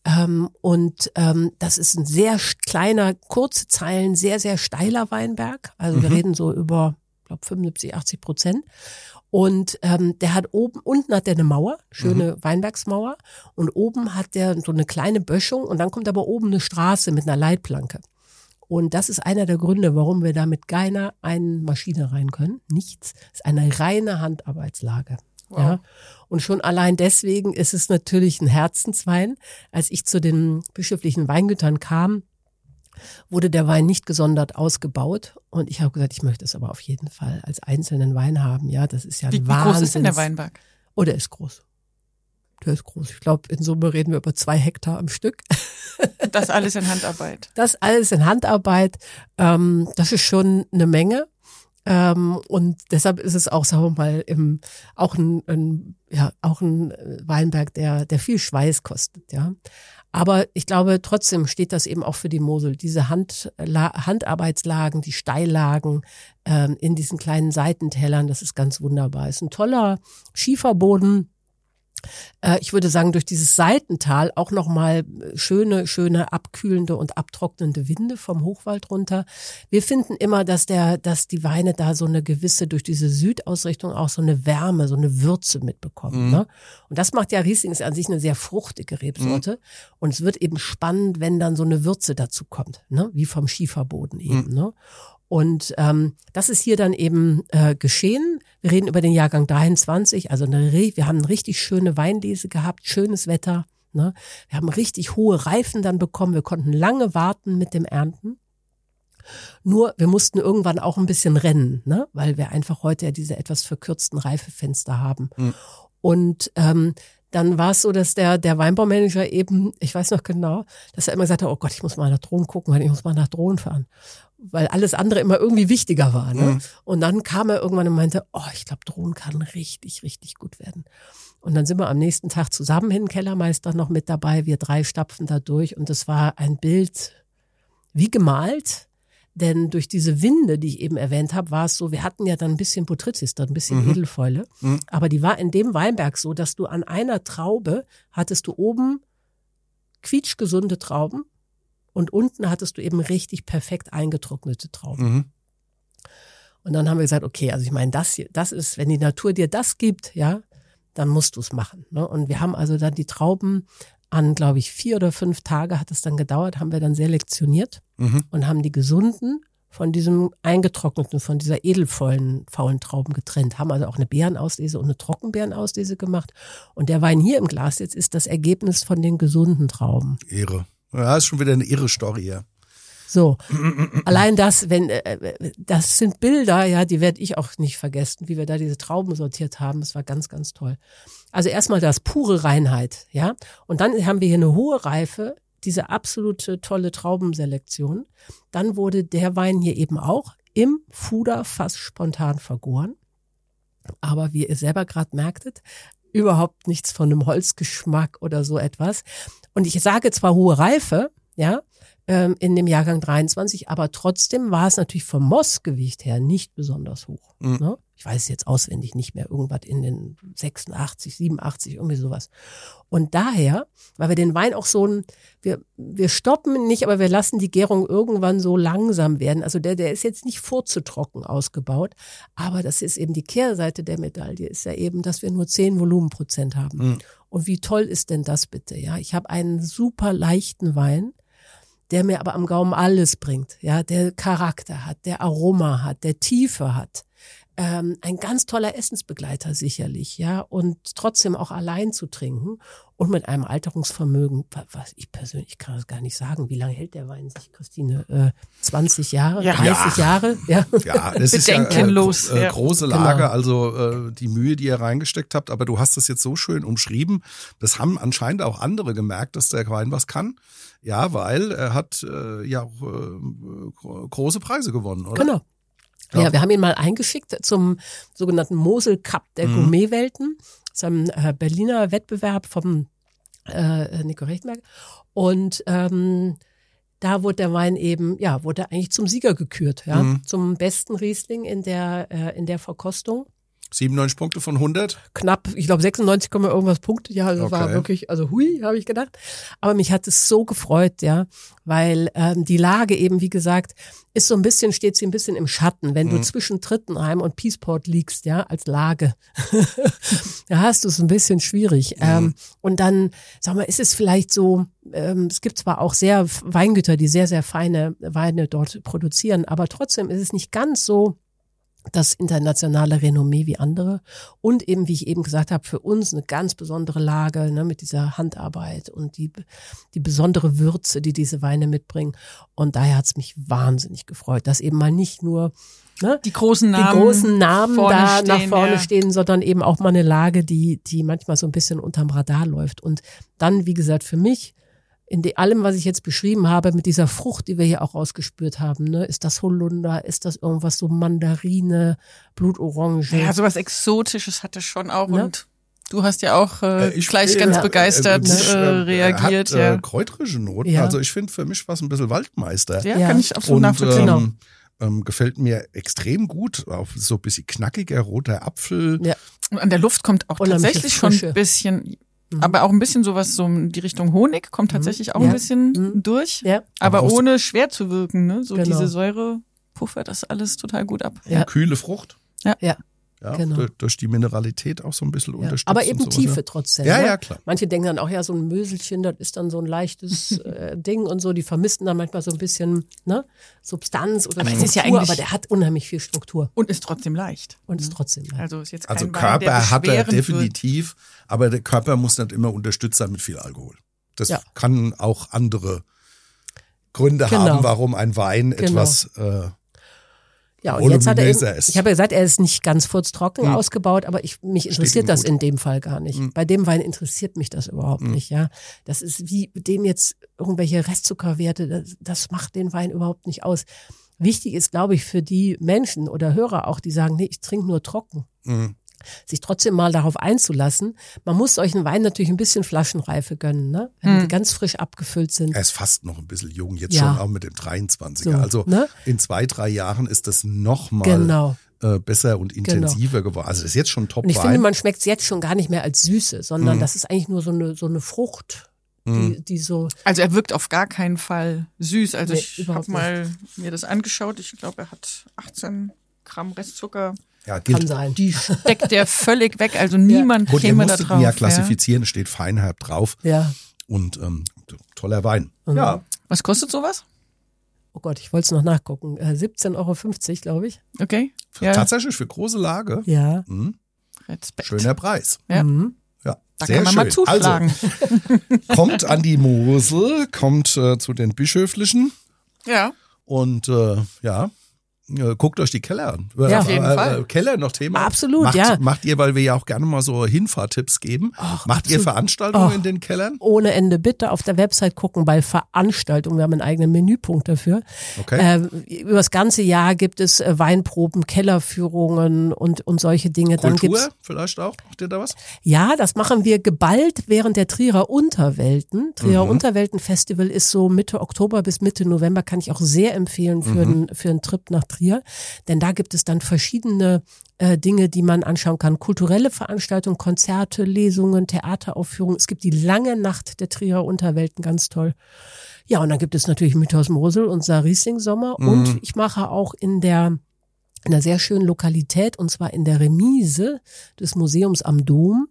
Das ist ein sehr kleiner, kurze Zeilen, sehr, sehr steiler Weinberg. Also wir reden so über, ich glaube, 75-80%. Und der hat unten hat der eine Mauer, schöne Weinbergsmauer. Und oben hat der so eine kleine Böschung. Und dann kommt aber oben eine Straße mit einer Leitplanke. Und das ist einer der Gründe, warum wir da mit keiner einen Maschine rein können. Nichts. Das ist eine reine Handarbeitslage. Wow. Ja. Und schon allein deswegen ist es natürlich ein Herzenswein. Als ich zu den bischöflichen Weingütern kam, wurde der Wein nicht gesondert ausgebaut. Und ich habe gesagt, ich möchte es aber auf jeden Fall als einzelnen Wein haben. Ja, das ist ja ein Wie groß ist denn der Weinberg? Oh, der ist groß. Der ist groß. Ich glaube, in Summe reden wir über 2 Hektar am Stück. Das alles in Handarbeit. Das alles in Handarbeit. Das ist schon eine Menge. Und deshalb ist es auch, sagen wir mal, auch ein Weinberg, der viel Schweiß kostet, ja. Aber ich glaube, trotzdem steht das eben auch für die Mosel. Diese Handarbeitslagen, die Steillagen in diesen kleinen Seitentälern, das ist ganz wunderbar. Es ist ein toller Schieferboden. Ich würde sagen, durch dieses Seitental auch nochmal schöne abkühlende und abtrocknende Winde vom Hochwald runter. Wir finden immer, dass die Weine da so eine gewisse, durch diese Südausrichtung auch so eine Wärme, so eine Würze mitbekommen. Ne? Und das macht ja, Riesling ist an sich eine sehr fruchtige Rebsorte. Und es wird eben spannend, wenn dann so eine Würze dazu kommt, ne? Wie vom Schieferboden eben. Ne? Und das ist hier dann eben geschehen. Wir reden über den Jahrgang 23, also wir haben eine richtig schöne Weinlese gehabt, schönes Wetter. Ne? Wir haben richtig hohe Reifen dann bekommen. Wir konnten lange warten mit dem Ernten. Nur wir mussten irgendwann auch ein bisschen rennen, ne? Weil wir einfach heute ja diese etwas verkürzten Reifefenster haben. Und dann war es so, dass der Weinbaumanager eben, ich weiß noch genau, dass er immer gesagt hat, oh Gott, ich muss mal nach Drohn gucken, weil ich muss mal nach Drohn fahren. Weil alles andere immer irgendwie wichtiger war. Ne? Und dann kam er irgendwann und meinte, oh, ich glaube, Drohn kann richtig, richtig gut werden. Und dann sind wir am nächsten Tag zusammen hin, Kellermeister noch mit dabei, wir 3 stapfen da durch und das war ein Bild wie gemalt. Denn durch diese Winde, die ich eben erwähnt habe, war es so, wir hatten ja dann ein bisschen Botrytis, ein bisschen Edelfäule. Aber die war in dem Weinberg so, dass du an einer Traube hattest du oben quietschgesunde Trauben und unten hattest du eben richtig perfekt eingetrocknete Trauben. Und dann haben wir gesagt, okay, also ich meine, das ist, wenn die Natur dir das gibt, ja, dann musst du es machen. Ne? Und wir haben also dann die Trauben an, glaube ich, 4 oder 5 Tage hat es dann gedauert, haben wir dann selektioniert und haben die gesunden von diesem eingetrockneten, von dieser edelfaulen Trauben getrennt, haben also auch eine Beerenauslese und eine Trockenbeerenauslese gemacht. Und der Wein hier im Glas jetzt ist das Ergebnis von den gesunden Trauben. Irre. Ja, ist schon wieder eine irre Story, ja. So, allein das, das sind Bilder, ja, die werde ich auch nicht vergessen, wie wir da diese Trauben sortiert haben. Das war ganz, ganz toll. Also erstmal das pure Reinheit, ja. Und dann haben wir hier eine hohe Reife, diese absolute tolle Traubenselektion. Dann wurde der Wein hier eben auch im Fuder fast spontan vergoren. Aber wie ihr selber gerade merktet, überhaupt nichts von einem Holzgeschmack oder so etwas. Und ich sage zwar hohe Reife, ja, in dem Jahrgang 23, aber trotzdem war es natürlich vom Mossgewicht her nicht besonders hoch. Ne? Ich weiß jetzt auswendig nicht mehr, irgendwas in den 86, 87, irgendwie sowas. Und daher, weil wir den Wein auch wir stoppen nicht, aber wir lassen die Gärung irgendwann so langsam werden. Also der ist jetzt nicht vorzutrocken ausgebaut, aber das ist eben die Kehrseite der Medaille, ist ja eben, dass wir nur 10 Volumenprozent haben. Und wie toll ist denn das bitte? Ja, ich habe einen super leichten Wein, der mir aber am Gaumen alles bringt, ja, der Charakter hat, der Aroma hat, der Tiefe hat, ein ganz toller Essensbegleiter sicherlich, ja, und trotzdem auch allein zu trinken und mit einem Alterungsvermögen, was ich persönlich kann das gar nicht sagen, wie lange hält der Wein sich, Christine? 20 Jahre, 30 Jahre? Ja, das ist bedenkenlos. Große Lage, Genau. Also die Mühe, die ihr reingesteckt habt, aber du hast das jetzt so schön umschrieben, das haben anscheinend auch andere gemerkt, dass der Wein was kann. Ja, weil er hat auch große Preise gewonnen, oder? Genau. Ja, wir haben ihn mal eingeschickt zum sogenannten Mosel Cup der Gourmetwelten. Das ist ein Berliner Wettbewerb vom Nico Rechtenberg. Und da wurde der Wein eben, wurde eigentlich zum Sieger gekürt, zum besten Riesling in der Verkostung. 97 Punkte von 100? Knapp, ich glaube 96, irgendwas Punkte. Ja, also Okay. war wirklich, also hui, habe ich gedacht. Aber mich hat es so gefreut, ja, weil die Lage eben, wie gesagt, steht sie ein bisschen im Schatten. Wenn du zwischen Trittenheim und Peaceport liegst, ja, als Lage, da hast du es ein bisschen schwierig. Und dann, sag mal, ist es vielleicht so, es gibt zwar auch sehr Weingüter, die sehr, sehr feine Weine dort produzieren, aber trotzdem ist es nicht ganz so das internationale Renommee wie andere und eben, wie ich eben gesagt habe, für uns eine ganz besondere Lage, ne, mit dieser Handarbeit und die besondere Würze, die diese Weine mitbringen. Und daher hat's mich wahnsinnig gefreut, dass eben mal nicht nur die großen Namen da nach vorne ja. stehen, sondern eben auch mal eine Lage, die manchmal so ein bisschen unterm Radar läuft. Und dann, wie gesagt, für mich in allem, was ich jetzt beschrieben habe, mit dieser Frucht, die wir hier auch rausgespürt haben, ne, ist das Holunder, ist das irgendwas so Mandarine, Blutorange? Ja, sowas Exotisches hatte schon auch Ne? und du hast ja auch gleich ganz begeistert reagiert. Hat kräuterige Noten, Ja. also ich finde für mich was ein bisschen Waldmeister. Ja, Ja. kann ich absolut Und nachvollziehen. gefällt mir extrem gut, auch so ein bisschen knackiger roter Apfel. Ja. Und an der Luft kommt auch Unheimliche tatsächlich schon Frische. ein bisschen, aber auch ein bisschen sowas so in die Richtung Honig kommt tatsächlich auch Ja. ein bisschen durch, Ja, aber Aber auch so- ohne schwer zu wirken, ne? So Genau. diese Säure puffert das alles total gut ab. Ja. Kühle Frucht. ja. Ja, Genau. durch die Mineralität auch so ein bisschen Ja. unterstützt. Aber und eben sowas, Tiefe ja. trotzdem. Ja, ne? ja, klar. Manche denken dann auch, ja, so ein Möselchen, das ist dann so ein leichtes Ding und so. Die vermissten dann manchmal so ein bisschen Substanz oder Aber es Struktur, ist ja eigentlich- aber der hat unheimlich viel Struktur Und ist trotzdem leicht. und ist trotzdem leicht. Also ist jetzt kein Also Wein, der Körper hat er beschwerend wird. definitiv, aber der Körper muss nicht immer unterstützt sein mit viel Alkohol. Das Ja. kann auch andere Gründe Genau. haben, warum ein Wein Genau. etwas Ja, und jetzt hat er voluminöser eben, ist. ich habe ja gesagt, er ist nicht ganz furztrocken ausgebaut, aber mich interessiert ihm das gut. in dem Fall gar nicht. Bei dem Wein interessiert mich das überhaupt nicht, ja. Das ist wie dem jetzt irgendwelche Restzuckerwerte, das macht den Wein überhaupt nicht aus. Wichtig ist, glaube ich, für die Menschen oder Hörer auch, die sagen, nee, ich trinke nur trocken. Sich trotzdem mal darauf einzulassen. Man muss solchen Wein natürlich ein bisschen Flaschenreife gönnen, ne? Wenn die ganz frisch abgefüllt sind. Er ist fast noch ein bisschen jung, jetzt Ja. schon auch mit dem 23er. So, Also ne? in 2-3 Jahren ist das nochmal Genau. besser und intensiver geworden. Also das ist jetzt schon Und ich finde, Top-Wein. man schmeckt es jetzt schon gar nicht mehr als Süße, sondern das ist eigentlich nur so eine Frucht, die so, Also er wirkt auf gar keinen Fall süß. Also Nee, ich überhaupt habe mal mir das angeschaut. Ich glaube, er hat 18 Gramm Restzucker. Ja, kann gilt. sein. Die steckt der völlig weg. Also niemand Gut, ihr käme da musstet drauf. ihn ja klassifizieren, steht Feinherb drauf Ja. und toller Wein. Ja, Was kostet sowas? Oh Gott, ich wollte es noch nachgucken. 17,50 € glaube ich. Okay. Ja, tatsächlich für große Lage. Ja. Respekt. Schöner Preis. Ja. Ja, Da sehr kann man schön. mal zuschlagen. Also, kommt an die Mosel, kommt zu den Bischöflichen Ja. und guckt euch die Keller an. Ja, auf jeden Fall. Keller noch Thema. Absolut, Macht ihr, weil wir ja auch gerne mal so Hinfahrtipps geben, macht ihr Veranstaltungen in den Kellern? Ohne Ende. Bitte auf der Website gucken bei Veranstaltungen. Wir haben einen eigenen Menüpunkt dafür. Okay. Über das ganze Jahr gibt es Weinproben, Kellerführungen und solche Dinge. Kultur Dann gibt's, vielleicht auch? Macht ihr da was? ja, das machen wir geballt während der Trierer Unterwelten. Trierer Unterwelten Festival ist so Mitte Oktober bis Mitte November, kann ich auch sehr empfehlen für einen Trip nach Trier. Denn da gibt es dann verschiedene Dinge, die man anschauen kann. Kulturelle Veranstaltungen, Konzerte, Lesungen, Theateraufführungen. Es gibt die lange Nacht der Trierer Unterwelten, ganz toll. Ja, und dann gibt es natürlich Mythos Mosel und Saar-Riesling-Sommer. Und ich mache auch in einer sehr schönen Lokalität, und zwar in der Remise des Museums am Dom.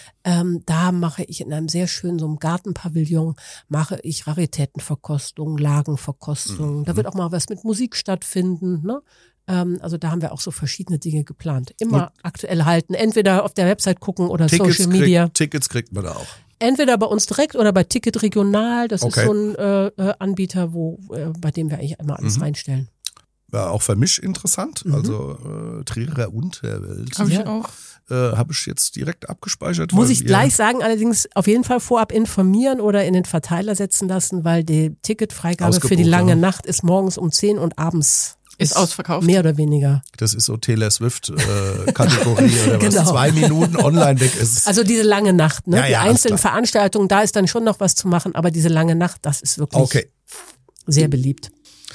Da mache ich in einem sehr schönen, so einem Gartenpavillon, mache ich Raritätenverkostungen, Lagenverkostungen. Da wird auch mal was mit Musik stattfinden, ne? Also da haben wir auch so verschiedene Dinge geplant. Immer aktuell halten. Entweder auf der Website gucken oder Social Media. Tickets kriegt man da auch. Entweder bei uns direkt oder bei Ticket Regional. Das ist so ein Anbieter, bei dem wir eigentlich immer alles reinstellen. War auch für mich interessant. Also Trierer Unterwelt. Habe ich auch. Habe ich jetzt direkt abgespeichert. Muss ich gleich sagen, allerdings auf jeden Fall vorab informieren oder in den Verteiler setzen lassen, weil die Ticketfreigabe für die lange Nacht ist morgens um 10 und abends Ist ausverkauft. Mehr oder weniger. Das ist so Taylor Swift-Kategorie oder was. Genau. 2 Minuten online weg ist. Also diese lange Nacht, ne? Ja, Die ja, einzelnen alles klar. Veranstaltungen, da ist dann schon noch was zu machen, aber diese lange Nacht, das ist wirklich sehr beliebt.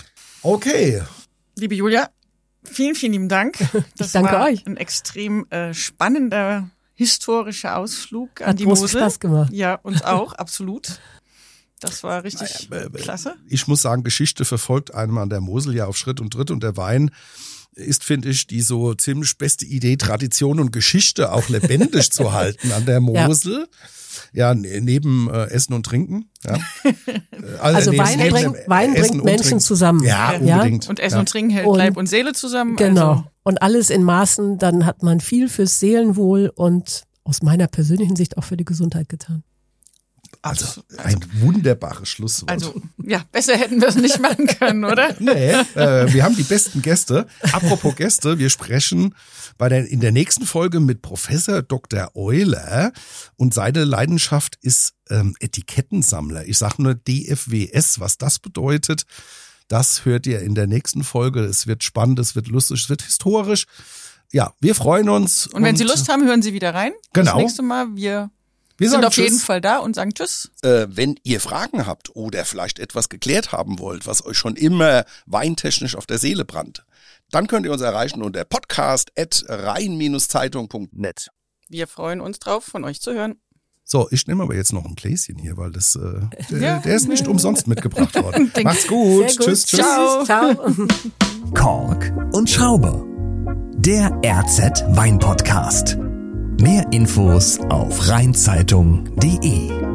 Okay. Liebe Julia, vielen, vielen lieben Dank. Das danke war euch. ein extrem spannender historischer Ausflug an Hat die großen Mosel. Spaß gemacht. Ja, uns auch, absolut. Das war richtig klasse. Ich muss sagen, Geschichte verfolgt einem an der Mosel ja auf Schritt und Tritt und der Wein ist, finde ich, die so ziemlich beste Idee, Tradition und Geschichte auch lebendig zu halten an der Mosel. Ja, neben Essen und Trinken. Ja. Also neben Wein Essen bringt und Menschen Trinken. zusammen. Ja, unbedingt. Und Essen ja. und Trinken hält Und- Leib und Seele zusammen. Genau. Also, Und alles in Maßen, dann hat man viel fürs Seelenwohl und aus meiner persönlichen Sicht auch für die Gesundheit getan. Also ein wunderbares Schlusswort. also, ja, besser hätten wir es nicht machen können, oder? Nee, wir haben die besten Gäste. Apropos Gäste, wir sprechen in der nächsten Folge mit Professor Dr. Euler und seine Leidenschaft ist Etikettensammler. Ich sage nur DFWS, was das bedeutet. Das hört ihr in der nächsten Folge. Es wird spannend, es wird lustig, es wird historisch. Ja, wir freuen uns. Und wenn Sie Lust haben, hören Sie wieder rein. Genau. Das nächste Mal, wir wir sind sagen auf jeden Tschüss. Fall da und sagen Tschüss. Wenn ihr Fragen habt oder vielleicht etwas geklärt haben wollt, was euch schon immer weintechnisch auf der Seele brannt, dann könnt ihr uns erreichen unter podcast@rhein-zeitung.net. Wir freuen uns drauf, von euch zu hören. So, ich nehme aber jetzt noch ein Gläschen hier, weil das Ja. der ist nicht umsonst mitgebracht worden. Macht's gut. Sehr gut. Tschüss, tschüss. Ciao. Ciao. Kork und Schraube. Der RZ Wein Podcast. Mehr Infos auf rheinzeitung.de.